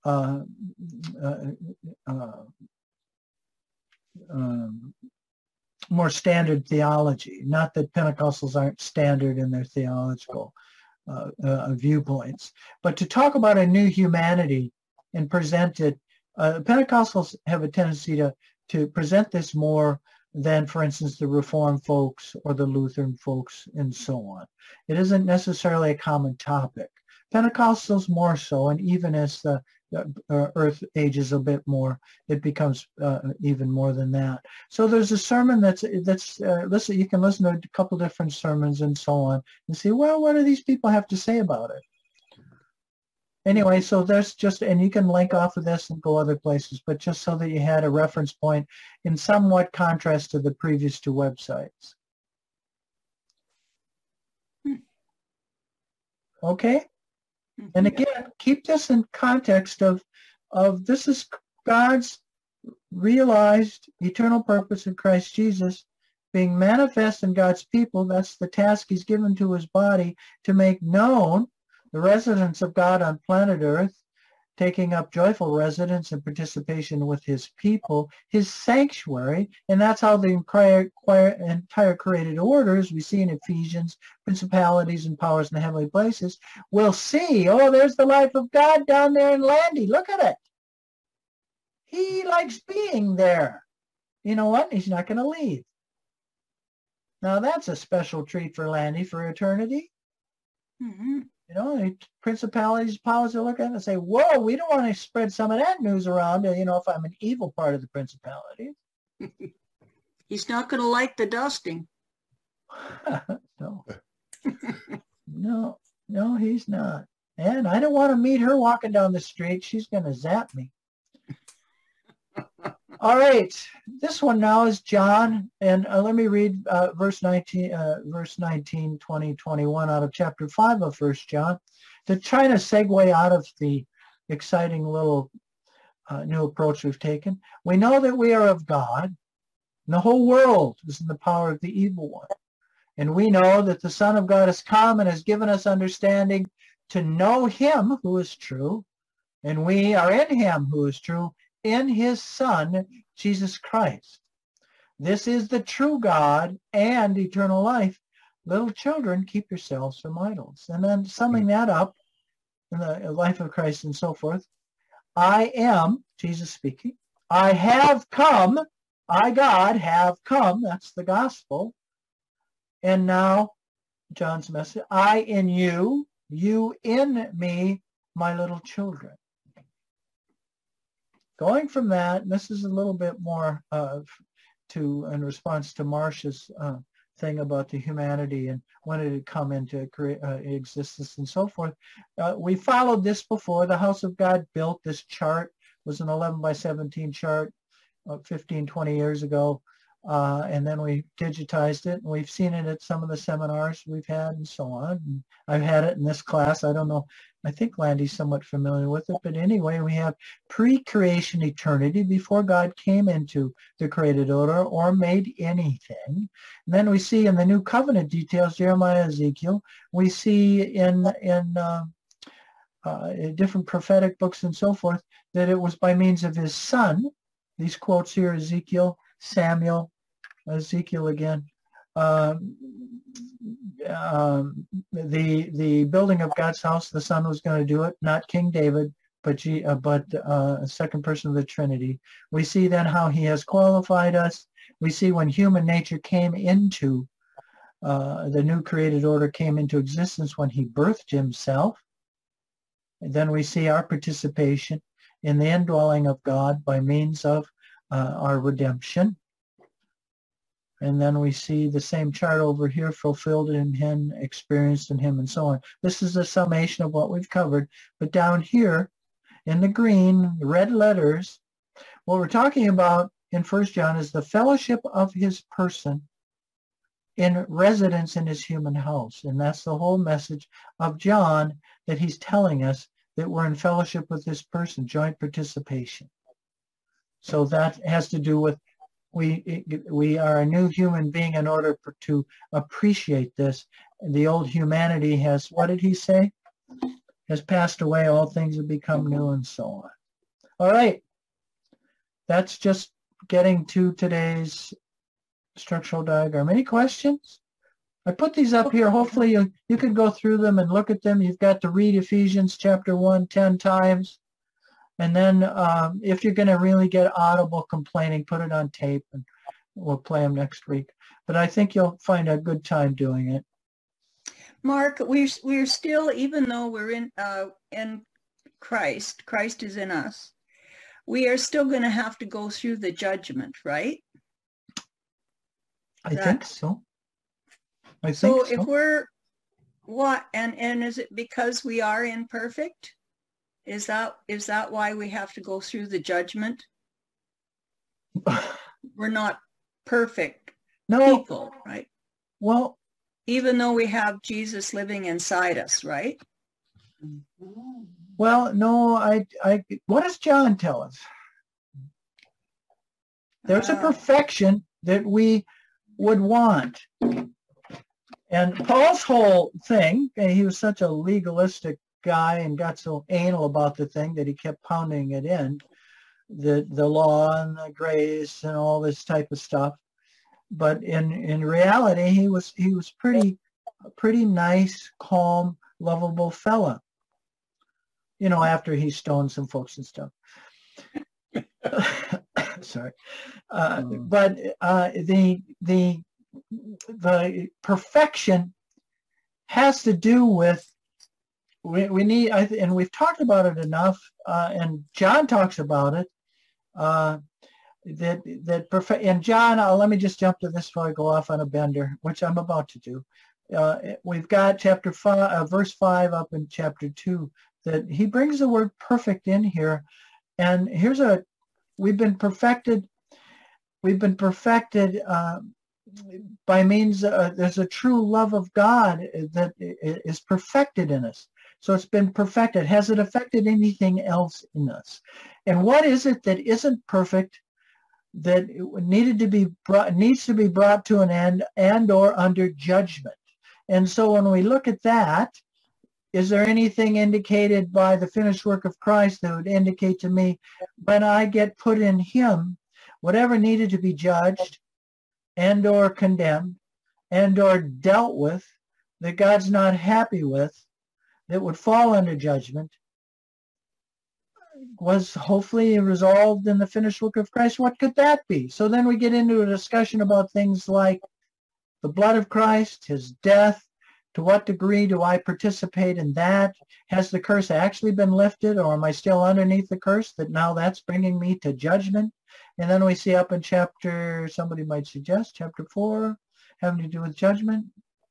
more standard theology. Not that Pentecostals aren't standard in their theological viewpoints, but to talk about a new humanity and present it. Pentecostals have a tendency to present this more than, for instance, the Reformed folks or the Lutheran folks and so on. It isn't necessarily a common topic. Pentecostals more so, and even as the earth ages a bit more, it becomes even more than that. So there's a sermon that's listen. You can listen to a couple different sermons and so on, and see, well, what do these people have to say about it? Anyway, so that's just, and you can link off of this and go other places, but just so that you had a reference point in somewhat contrast to the previous two websites. Okay? And again, keep this in context of this is God's realized eternal purpose in Christ Jesus being manifest in God's people. That's the task he's given to his body, to make known the residence of God on planet Earth, taking up joyful residence and participation with his people, his sanctuary, and that's how the entire created orders we see in Ephesians, principalities and powers in the heavenly places, will see, oh, there's the life of God down there in Landy. Look at it. He likes being there. You know what? He's not going to leave. Now, that's a special treat for Landy for eternity. Mm-hmm. You know, principalities, powers, will look at it and say, whoa, we don't want to spread some of that news around, you know, if I'm an evil part of the principality. He's not going to like the dusting. No. No, he's not. And I don't want to meet her walking down the street. She's going to zap me. All right, this one now is John, and let me read verse 19, 20, 21 out of chapter 5 of 1 John, to try to segue out of the exciting little new approach we've taken. We know that we are of God, and the whole world is in the power of the evil one. And we know that the Son of God has come and has given us understanding to know him who is true, and we are in him who is true, in his Son, Jesus Christ. This is the true God and eternal life. Little children, keep yourselves from idols. And then summing that up in the life of Christ and so forth, I am, Jesus speaking, I have come, I, God, have come, that's the gospel. And now, John's message, I in you, you in me, my little children. Going from that, and this is a little bit more in response to Marcia's thing about the humanity and when it had come into existence and so forth. We followed this before. The House of God built this chart. It was an 11 by 17 chart 15, 20 years ago. And then we digitized it, and we've seen it at some of the seminars we've had and so on. And I've had it in this class. I don't know. I think Landy's somewhat familiar with it. But anyway, we have pre-creation eternity before God came into the created order or made anything. And then we see in the new covenant details, Jeremiah, Ezekiel. We see in different prophetic books and so forth that it was by means of his Son. These quotes here, Ezekiel, Samuel, Ezekiel again, the building of God's house, the Son was going to do it, not King David, but a second person of the Trinity. We see then how he has qualified us. We see when human nature came into, the new created order came into existence when he birthed himself. And then we see our participation in the indwelling of God by means of our redemption. And then we see the same chart over here, fulfilled in him, experienced in him, and so on. This is a summation of what we've covered. But down here in the green, red letters, what we're talking about in 1 John is the fellowship of his person in residence in his human house. And that's the whole message of John, that he's telling us that we're in fellowship with this person, joint participation. So that has to do with we are a new human being in order to appreciate this. The old humanity has, what did he say? Has passed away, all things have become new, and so on. All right. That's just getting to today's structural diagram. Any questions? I put these up here. Hopefully you could go through them and look at them. You've got to read Ephesians chapter 1 10 times. And then if you're going to really get audible complaining, put it on tape, and we'll play them next week. But I think you'll find a good time doing it. Mark, we're still, even though we're in Christ, Christ is in us, we are still going to have to go through the judgment, right? I think so. So if we're what, and is it because we are imperfect? Is that why we have to go through the judgment? We're not perfect people, right? Well, even though we have Jesus living inside us, right? Well, no, what does John tell us? There's a perfection that we would want. And Paul's whole thing, he was such a legalistic guy and got so anal about the thing that he kept pounding it in, the law and the grace and all this type of stuff. But in reality, he was pretty nice, calm, lovable fella. You know, after he stoned some folks and stuff. Sorry. But the perfection has to do with, we need, and we've talked about it enough, and John talks about it, and John, let me just jump to this before I go off on a bender, which I'm about to do. We've got chapter 5, verse 5 up in chapter 2, that he brings the word perfect in here. And here's we've been perfected by means, there's a true love of God that is perfected in us. So it's been perfected. Has it affected anything else in us? And what is it that isn't perfect, that needs to be brought to an end and or under judgment? And so when we look at that, is there anything indicated by the finished work of Christ that would indicate to me, when I get put in him, whatever needed to be judged and or condemned and or dealt with, that God's not happy with, that would fall under judgment, was hopefully resolved in the finished work of Christ? What could that be? So then we get into a discussion about things like the blood of Christ, his death. To what degree do I participate in that? Has the curse actually been lifted, or am I still underneath the curse, that now that's bringing me to judgment? And then we see up in chapter, somebody might suggest, chapter 4, having to do with judgment.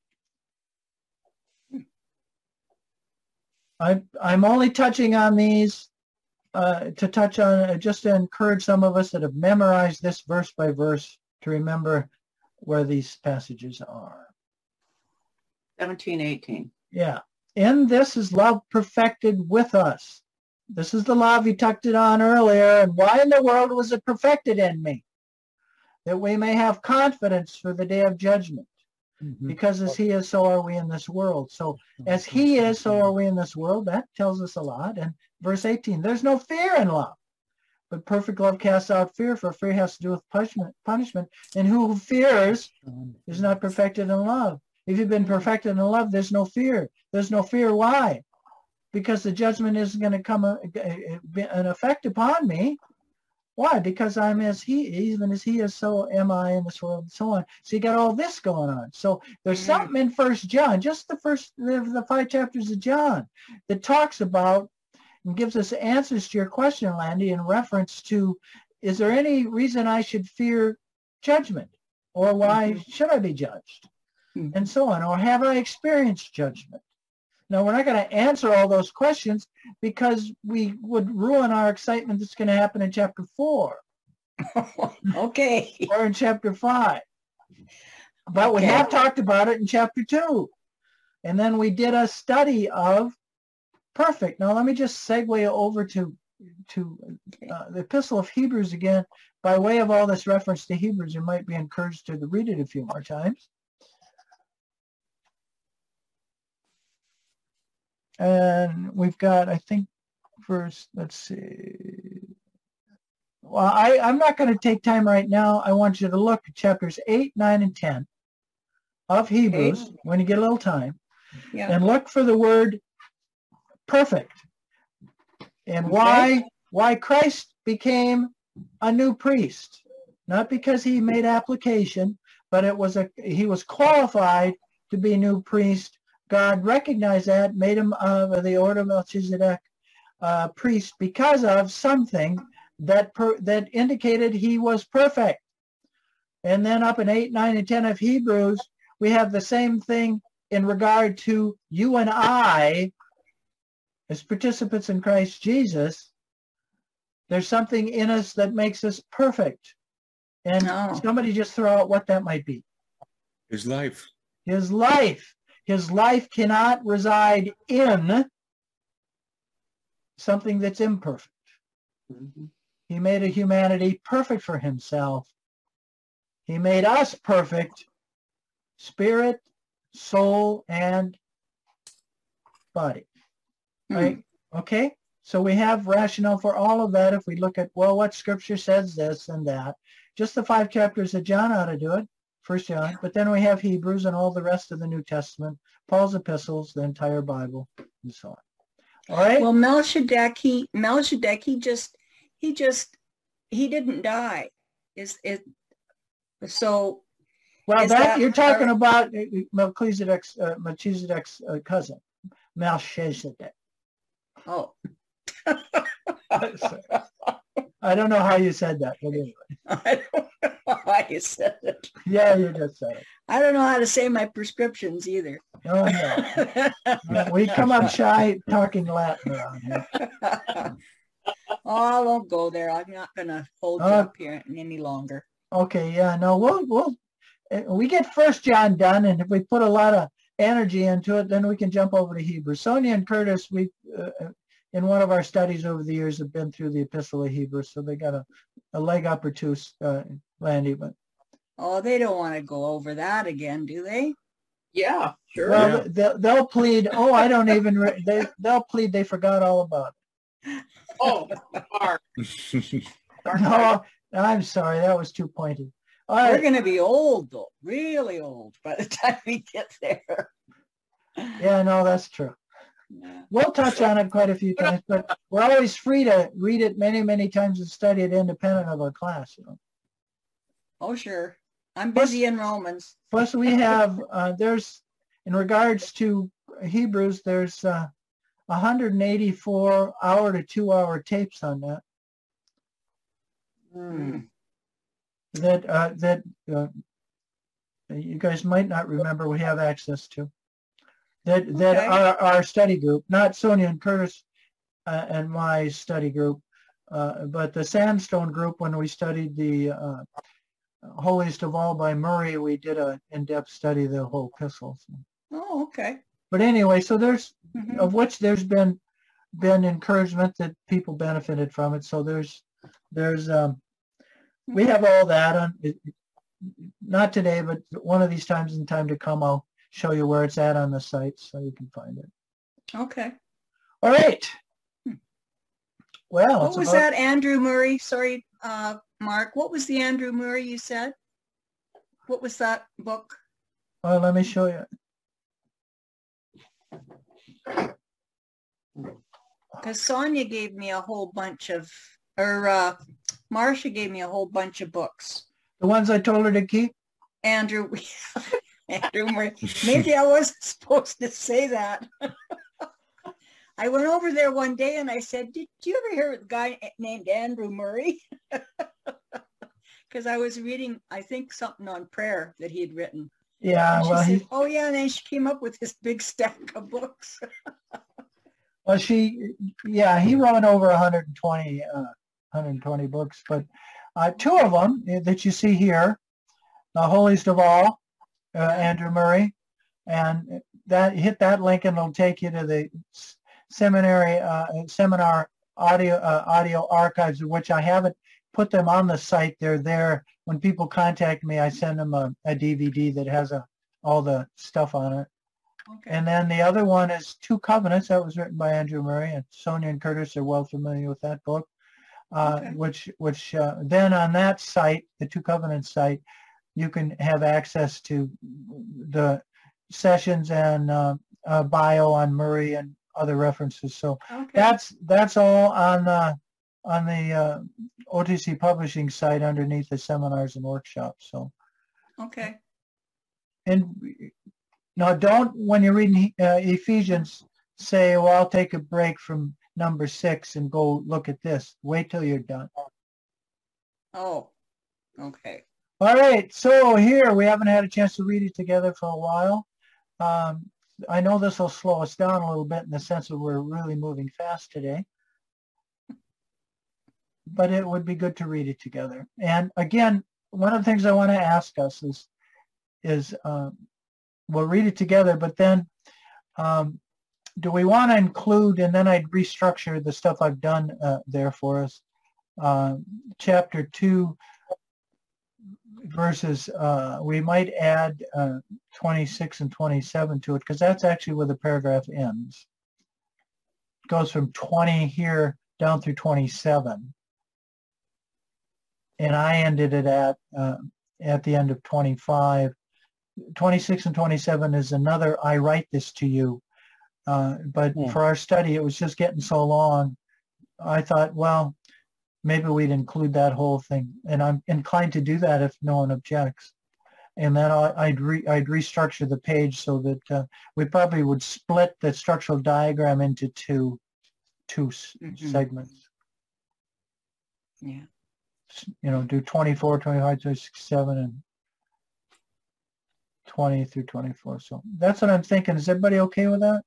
I'm only touching on these just to encourage some of us that have memorized this verse by verse to remember where these passages are. 17, 18. Yeah. In this is love perfected with us. This is the love he tucked it on earlier. And why in the world was it perfected in me? That we may have confidence for the day of judgment. Mm-hmm. Because as he is, so are we in this world. So as he is, so are we in this world. That tells us a lot. And verse 18, there's no fear in love, but perfect love casts out fear, for fear has to do with punishment. And who fears is not perfected in love. If you've been perfected in love, there's no fear. There's no fear. Why? Because the judgment isn't going to come an effect upon me. Why? Because I'm as he, even as he is, so am I in this world, and so on. So you got all this going on. So there's something in 1 John, just the 5 chapters of John, that talks about and gives us answers to your question, Landy, in reference to, is there any reason I should fear judgment? Or why should I be judged? And so on. Or have I experienced judgment? Now, we're not going to answer all those questions because we would ruin our excitement that's going to happen in chapter 4. Okay. Or in chapter 5. But we have talked about it in chapter 2. And then we did a study of perfect. Now, let me just segue over to the Epistle of Hebrews again. By way of all this reference to Hebrews, you might be encouraged to read it a few more times. And we've got, I think, first, let's see. Well, I'm not going to take time right now. I want you to look at chapters 8, 9, and 10 of Hebrews when you get a little time. Yeah. And look for the word perfect. And why Christ became a new priest. Not because he made application, but he was qualified to be a new priest. God recognized that, made him of the order of Melchizedek priest because of something that that indicated he was perfect. And then up in 8, 9, and 10 of Hebrews, we have the same thing in regard to you and I as participants in Christ Jesus. There's something in us that makes us perfect. And somebody just throw out what that might be. His life. His life. His life cannot reside in something that's imperfect. Mhm. He made a humanity perfect for himself. He made us perfect, spirit, soul, and body. Right? Okay? So we have rationale for all of that if we look at, well, what scripture says this and that. Just the 5 chapters of John ought to do it, 1 John. But then we have Hebrews and all the rest of the New Testament, Paul's epistles, the entire Bible, and so on. All right? Well, Melchizedek, he didn't die. So Well, is that you're talking about Melchizedek's cousin, Melchizedek. Oh. I don't know how you said that, but anyway. I don't know how you said it. Yeah, you just said it. I don't know how to say my prescriptions either. Oh, no. We come up shy talking Latin around here. Oh, I won't go there. I'm not going to hold you up here any longer. Okay, yeah, no, we get 1 John done, and if we put a lot of energy into it, then we can jump over to Hebrews. Sonia and Curtis, we in one of our studies over the years have been through the Epistle of Hebrews, so they got a leg up or two, Landy. But oh, they don't want to go over that again, do they? Yeah, sure. Well, they'll plead. Oh, I don't even. They'll plead they forgot all about it. Oh, Mark. No, I'm sorry, that was too pointed. All We're right. going to be old, though, really old by the time we get there. Yeah, no, that's true. Yeah. We'll touch on it quite a few times, but we're always free to read it many, many times and study it independent of our class. You know. Oh, sure. I'm busy in Romans. Plus, we have there's in regards to Hebrews, there's 184 hour to 2 hour tapes on that. That you guys might not remember we have access to. That our study group, not Sonia and Curtis and my study group, but the Sandstone group, when we studied the Holiest of All by Murray, we did an in-depth study of the whole epistle. So. Oh, okay. But anyway, so there's, of which there's been encouragement that people benefited from it. So there's we have all that on, not today, but one of these times in time to come, I'll show you where it's at on the site so you can find it. Okay. All right. Well, what was that, Andrew Murray? Sorry, Mark. What was the Andrew Murray you said? What was that book? Well, let me show you. Because Sonia gave me a whole bunch of, or Marcia gave me a whole bunch of books. The ones I told her to keep? Andrew Murray. Maybe I wasn't supposed to say that. I went over there one day and I said, did you ever hear of a guy named Andrew Murray? Because I was reading, I think, something on prayer that he had written. Yeah, and well, she said, oh yeah, and then she came up with this big stack of books. Well, he wrote over 120 books, but 2 of them that you see here, the Holiest of All, Andrew Murray, and that hit that link and it'll take you to the seminar audio archives, of which I haven't put them on the site. They're there. When people contact me, I send them a DVD that has all the stuff on it. Okay. And then the other one is Two Covenants. That was written by Andrew Murray, and Sonia and Curtis are well familiar with that book. Which then on that site, the Two Covenants site, you can have access to the sessions and bio on Murray and other references. So that's all on the OTC Publishing site underneath the seminars and workshops. So okay. And Now, don't, when you're reading Ephesians, say, well, I'll take a break from number 6 and go look at this. Wait till you're done. Oh, okay. All right, so here, we haven't had a chance to read it together for a while. I know this will slow us down a little bit in the sense that we're really moving fast today. But it would be good to read it together. And again, one of the things I want to ask us is we'll read it together, but then do we want to include, and then I'd restructure the stuff I've done there for us, chapter 2, verses, we might add 26 and 27 to it, because that's actually where the paragraph ends. It goes from 20 here down through 27. And I ended it at the end of 25. 26 and 27 is another, I write this to you. But for our study, it was just getting so long. I thought, well, maybe we'd include that whole thing. And I'm inclined to do that if no one objects. And then I'd restructure the page so that we probably would split the structural diagram into two segments. Yeah. You know, do 24, 25, 26, 7, and 20 through 24. So that's what I'm thinking. Is everybody okay with that?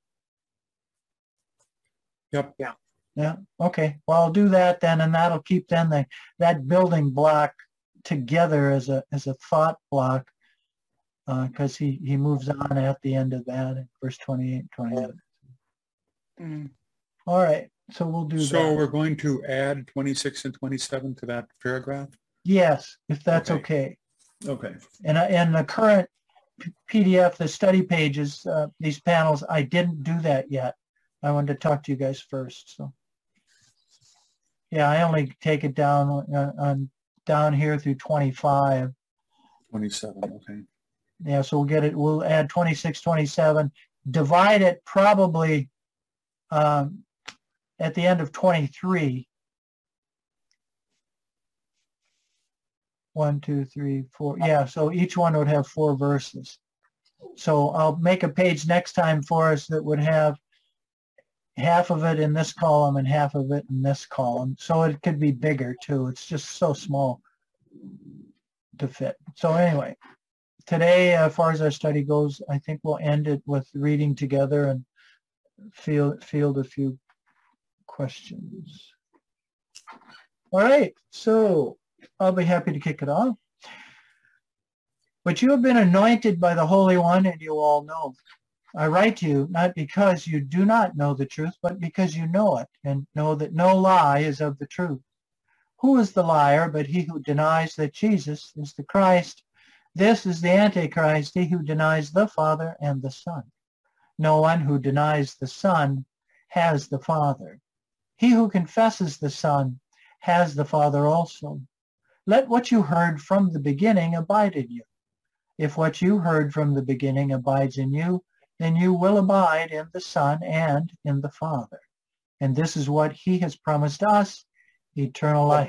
Yep. Yeah. Yeah. Okay. Well, I'll do that then, and that'll keep then that building block together as a thought block, because he moves on at the end of that in verse 28, 29. Mm. All right. So we'll do that. So we're going to add 26 and 27 to that paragraph? Yes, if that's okay. Okay. And the current PDF, the study pages, these panels, I didn't do that yet. I wanted to talk to you guys first. So yeah, I only take it down down here through 25. 27, okay. Yeah, so we'll add 26, 27, divide it probably at the end of 23. 1, 2, 3, 4. Yeah, so each one would have 4 verses. So I'll make a page next time for us that would have half of it in this column and half of it in this column. So it could be bigger too. It's just so small to fit. So anyway, today, as far as our study goes, I think we'll end it with reading together and field a few questions. All right, so I'll be happy to kick it off. But you have been anointed by the Holy One, and you all know. I write to you not because you do not know the truth, but because you know it, and know that no lie is of the truth. Who is the liar but he who denies that Jesus is the Christ? This is the Antichrist, he who denies the Father and the Son. No one who denies the Son has the Father. He who confesses the Son has the Father also. Let what you heard from the beginning abide in you. If what you heard from the beginning abides in you, then you will abide in the Son and in the Father. And this is what he has promised us, eternal life.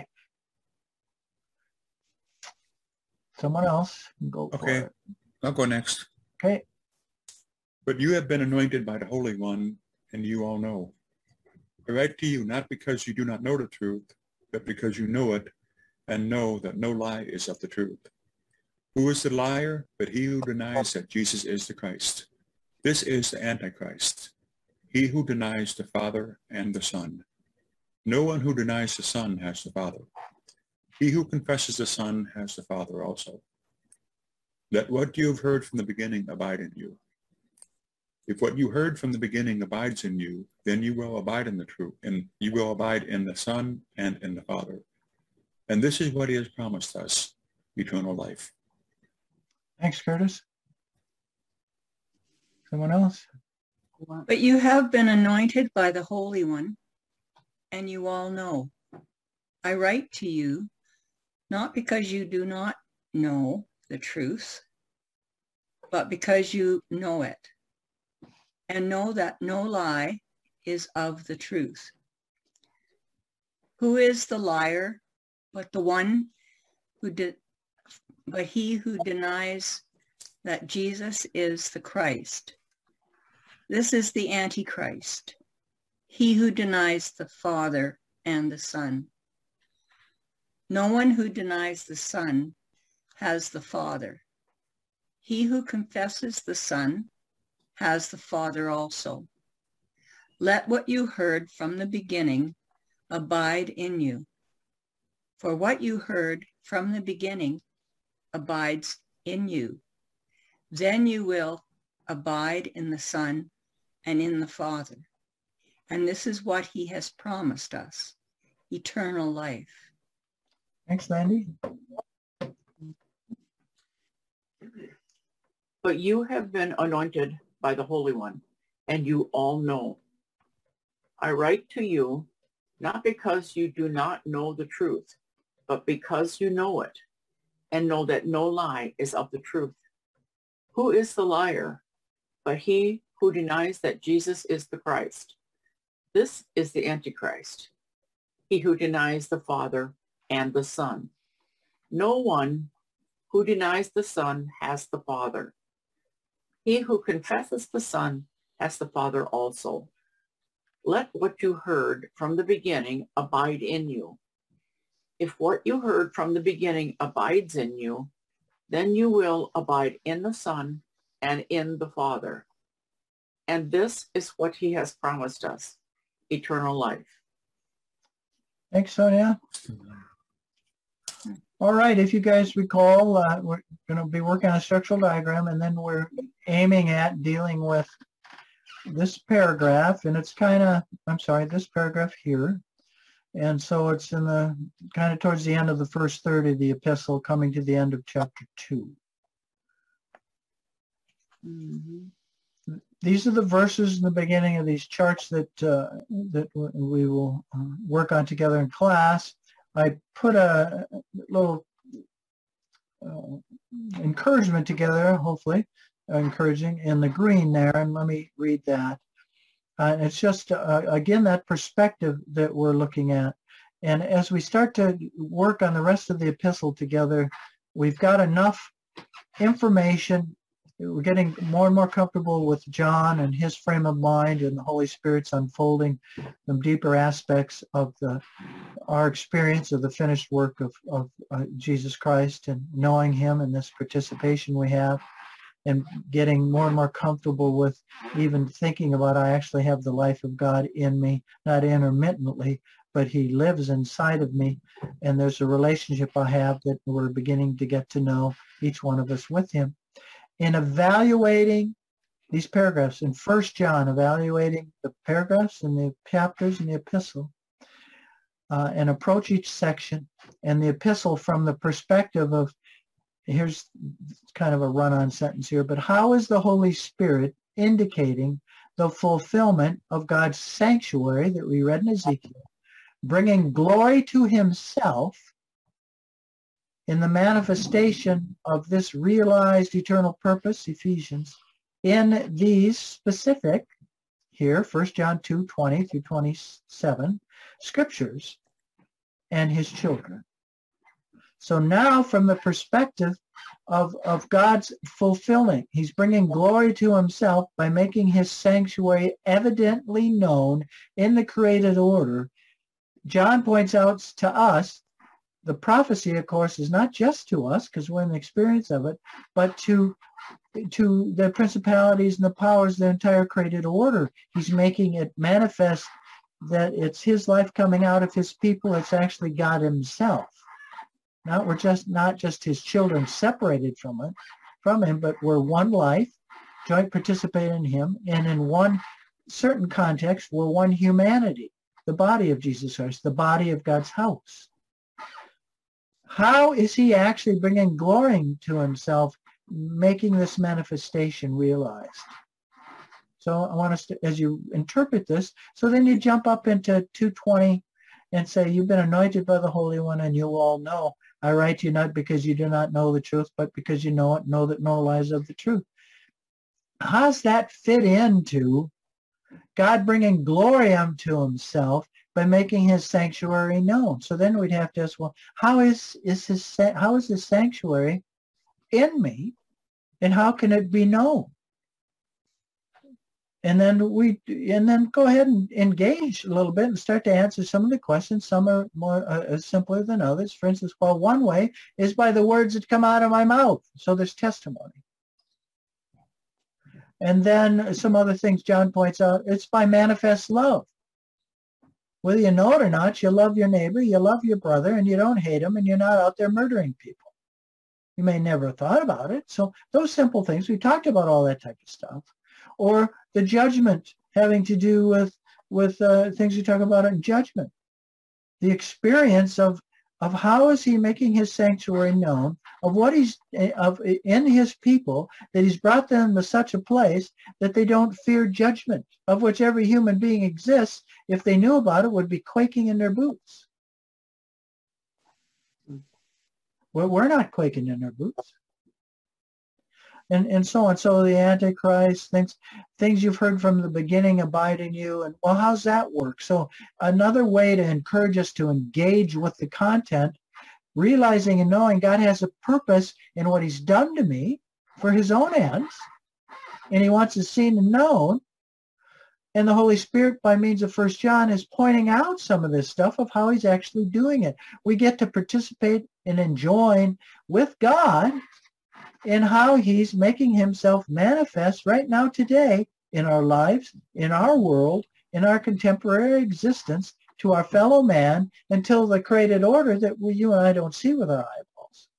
Someone else can go for it. I'll go next. Okay. But you have been anointed by the Holy One, and you all know. I write to you not because you do not know the truth, but because you know it, and know that no lie is of the truth. Who is the liar but he who denies that Jesus is the Christ? This is the Antichrist, he who denies the Father and the Son. No one who denies the Son has the Father. He who confesses the Son has the Father also. Let what you have heard from the beginning abide in you. If what you heard from the beginning abides in you, then you will abide in the truth, and you will abide in the Son and in the Father. And this is what he has promised us, eternal life. Thanks, Curtis. Someone else? But you have been anointed by the Holy One, and you all know. I write to you, not because you do not know the truth, but because you know it, and know that no lie is of the truth. Who is the liar but the one who did, but he who denies that Jesus is the Christ. This is the Antichrist, he who denies the Father and the Son. No one who denies the Son has the Father. He who confesses the Son has the Father also. Let what you heard from the beginning abide in you. For what you heard from the beginning abides in you. Then you will abide in the Son and in the Father. And this is what he has promised us, eternal life. Thanks, Landy. But you have been anointed by the Holy One, and you all know. I write to you, not because you do not know the truth, but because you know it, and know that no lie is of the truth. Who is the liar but he who denies that Jesus is the Christ? This is the Antichrist, he who denies the Father and the Son. No one who denies the Son has the Father. He who confesses the Son has the Father also. Let what you heard from the beginning abide in you. If what you heard from the beginning abides in you, then you will abide in the Son and in the Father. And this is what he has promised us, eternal life. Thanks, Sonia. All right, if you guys recall, we're going to be working on a structural diagram, and then we're aiming at dealing with this paragraph, and it's kind of, this paragraph here. And so it's in the kind of towards the end of the first third of the epistle, coming to the end of chapter 2. Mm-hmm. These are the verses in the beginning of these charts that that we will work on together in class. I put a little encouragement together, hopefully encouraging, in the green there, and let me read that. It's just, again, that perspective that we're looking at. And as we start to work on the rest of the epistle together, we've got enough information. We're getting more and more comfortable with John and his frame of mind, and the Holy Spirit's unfolding some deeper aspects of our experience of the finished work of Jesus Christ, and knowing him and this participation we have, and getting more and more comfortable with even thinking about, I actually have the life of God in me, not intermittently, but he lives inside of me, and there's a relationship I have that we're beginning to get to know, each one of us, with him. In evaluating these paragraphs, in 1 John, evaluating the paragraphs and the chapters in the epistle, and approach each section and the epistle from the perspective of, here's kind of a run-on sentence here, but how is the Holy Spirit indicating the fulfillment of God's sanctuary that we read in Ezekiel, bringing glory to himself in the manifestation of this realized eternal purpose, Ephesians, in these specific, here, 1 John 2:20 through 27, scriptures, and his children. So now, from the perspective of God's fulfilling, he's bringing glory to himself by making his sanctuary evidently known in the created order. John points out to us, the prophecy, of course, is not just to us, because we're in the experience of it, but to the principalities and the powers, the entire created order. He's making it manifest that it's his life coming out of his people. It's actually God himself. We're not just his children separated from him, but we're one life, joint participate in him, and in one certain context, we're one humanity, the body of Jesus Christ, the body of God's house. How is he actually bringing glory to himself, making this manifestation realized? So I want us to, as you interpret this, so then you jump up into 2:20 and say, you've been anointed by the Holy One, and you all know. I write to you not because you do not know the truth, but because you know it, know that no lies of the truth. How does that fit into God bringing glory unto himself by making his sanctuary known? So then we'd have to ask, well, how is his sanctuary in me And how can it be known? And then go ahead and engage a little bit and start to answer some of the questions. Some are more simpler than others. For instance, well, one way is by the words that come out of my mouth. So there's testimony. And then some other things John points out, it's by manifest love. Whether you know it or not, you love your neighbor, you love your brother, and you don't hate him, and you're not out there murdering people. You may never have thought about it. So those simple things, we talked about all that type of stuff. Or the judgment having to do with things we talk about in judgment. The experience of how is he making his sanctuary known, of what he's in his people, that he's brought them to such a place that they don't fear judgment, of which every human being exists, if they knew about it, would be quaking in their boots. Well, we're not quaking in our boots. And so on. So the Antichrist, things you've heard from the beginning abide in you. And well, how's that work? So another way to encourage us to engage with the content, realizing and knowing God has a purpose in what he's done to me for his own ends. And he wants it seen and known. And the Holy Spirit, by means of 1 John, is pointing out some of this stuff of how he's actually doing it. We get to participate and enjoy with God in how he's making himself manifest right now today in our lives, in our world, in our contemporary existence to our fellow man until the created order that you and I don't see with our eyeballs.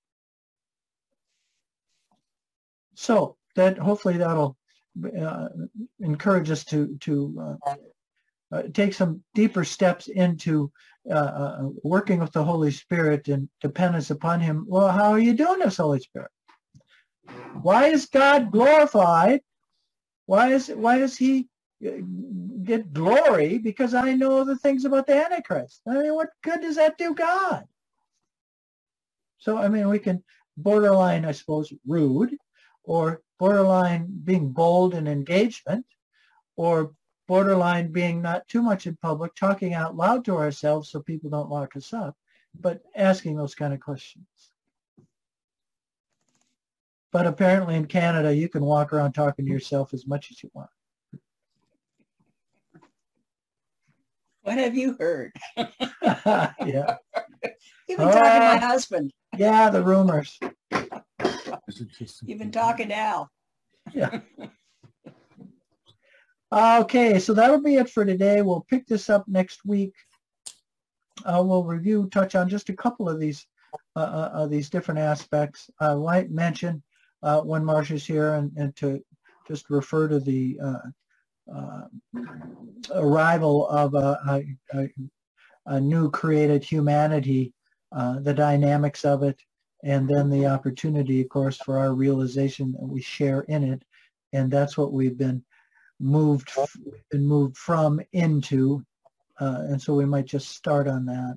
So that hopefully that'll encourage us to take some deeper steps into working with the Holy Spirit and dependence upon him. Well, how are you doing this, Holy Spirit? Why is God glorified? Why does he get glory? Because I know the things about the Antichrist. I mean, what good does that do God? So, I mean, we can borderline, I suppose, rude, or borderline being bold in engagement, or borderline being not too much in public, talking out loud to ourselves so people don't lock us up, but asking those kind of questions. But apparently in Canada, you can walk around talking to yourself as much as you want. What have you heard? Yeah. You've been talking to my husband. Yeah, the rumors. You've been talking to Al. Yeah. Okay, so that'll be it for today. We'll pick this up next week. We'll touch on just a couple of these different aspects. I might mention when Marcia's here and to just refer to the arrival of a new created humanity, the dynamics of it, and then the opportunity, of course, for our realization that we share in it. And that's what we've been moved from into. And so we might just start on that.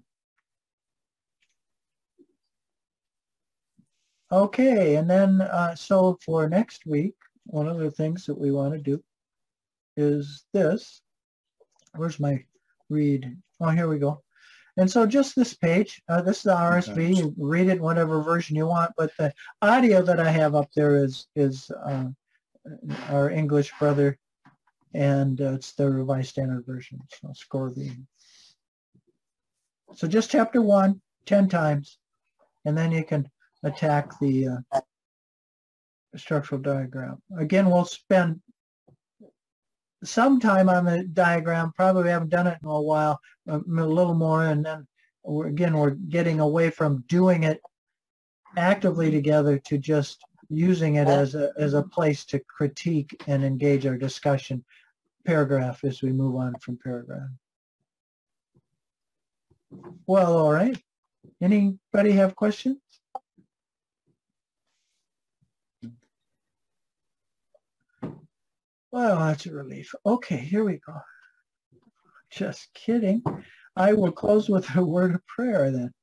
Okay, and then so for next week, one of the things that we want to do is this. Where's my read? Oh, here we go. And so just this page, this is the RSV. You read it in whatever version you want, but the audio that I have up there is our English brother, and it's the Revised Standard Version, so Scorbee. So just chapter 1, 10 times, and then you can attack the structural diagram. Again, we'll spend some time on the diagram. Probably haven't done it in a while, a little more, and then we're getting away from doing it actively together to just using it as a place to critique and engage our discussion paragraph as we move on from paragraph. Well, all right. Anybody have questions? Well, that's a relief. Okay, here we go. Just kidding. I will close with a word of prayer then.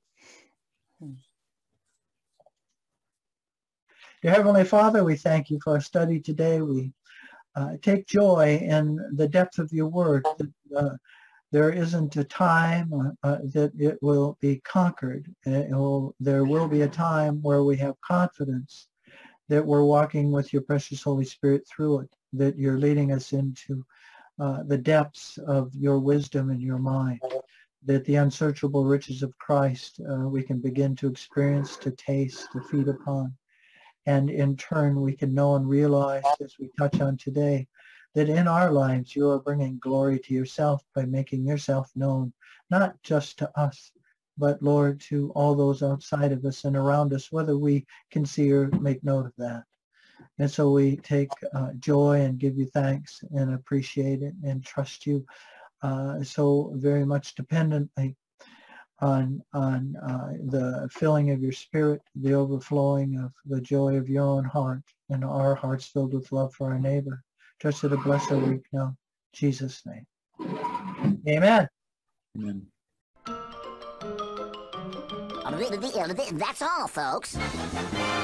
Dear Heavenly Father, we thank you for our study today. We take joy in the depth of your word. There isn't a time that it will be conquered. There will be a time where we have confidence that we're walking with your precious Holy Spirit through it, that you're leading us into the depths of your wisdom and your mind, that the unsearchable riches of Christ we can begin to experience, to taste, to feed upon. And in turn, we can know and realize, as we touch on today, that in our lives you are bringing glory to yourself by making yourself known, not just to us, but, Lord, to all those outside of us and around us, whether we can see or make note of that. And so we take joy and give you thanks and appreciate it and trust you so very much dependently on the filling of your Spirit, the overflowing of the joy of your own heart, and our hearts filled with love for our neighbor. Trust you to bless our week now. In Jesus' name. Amen. Amen. That's all, folks.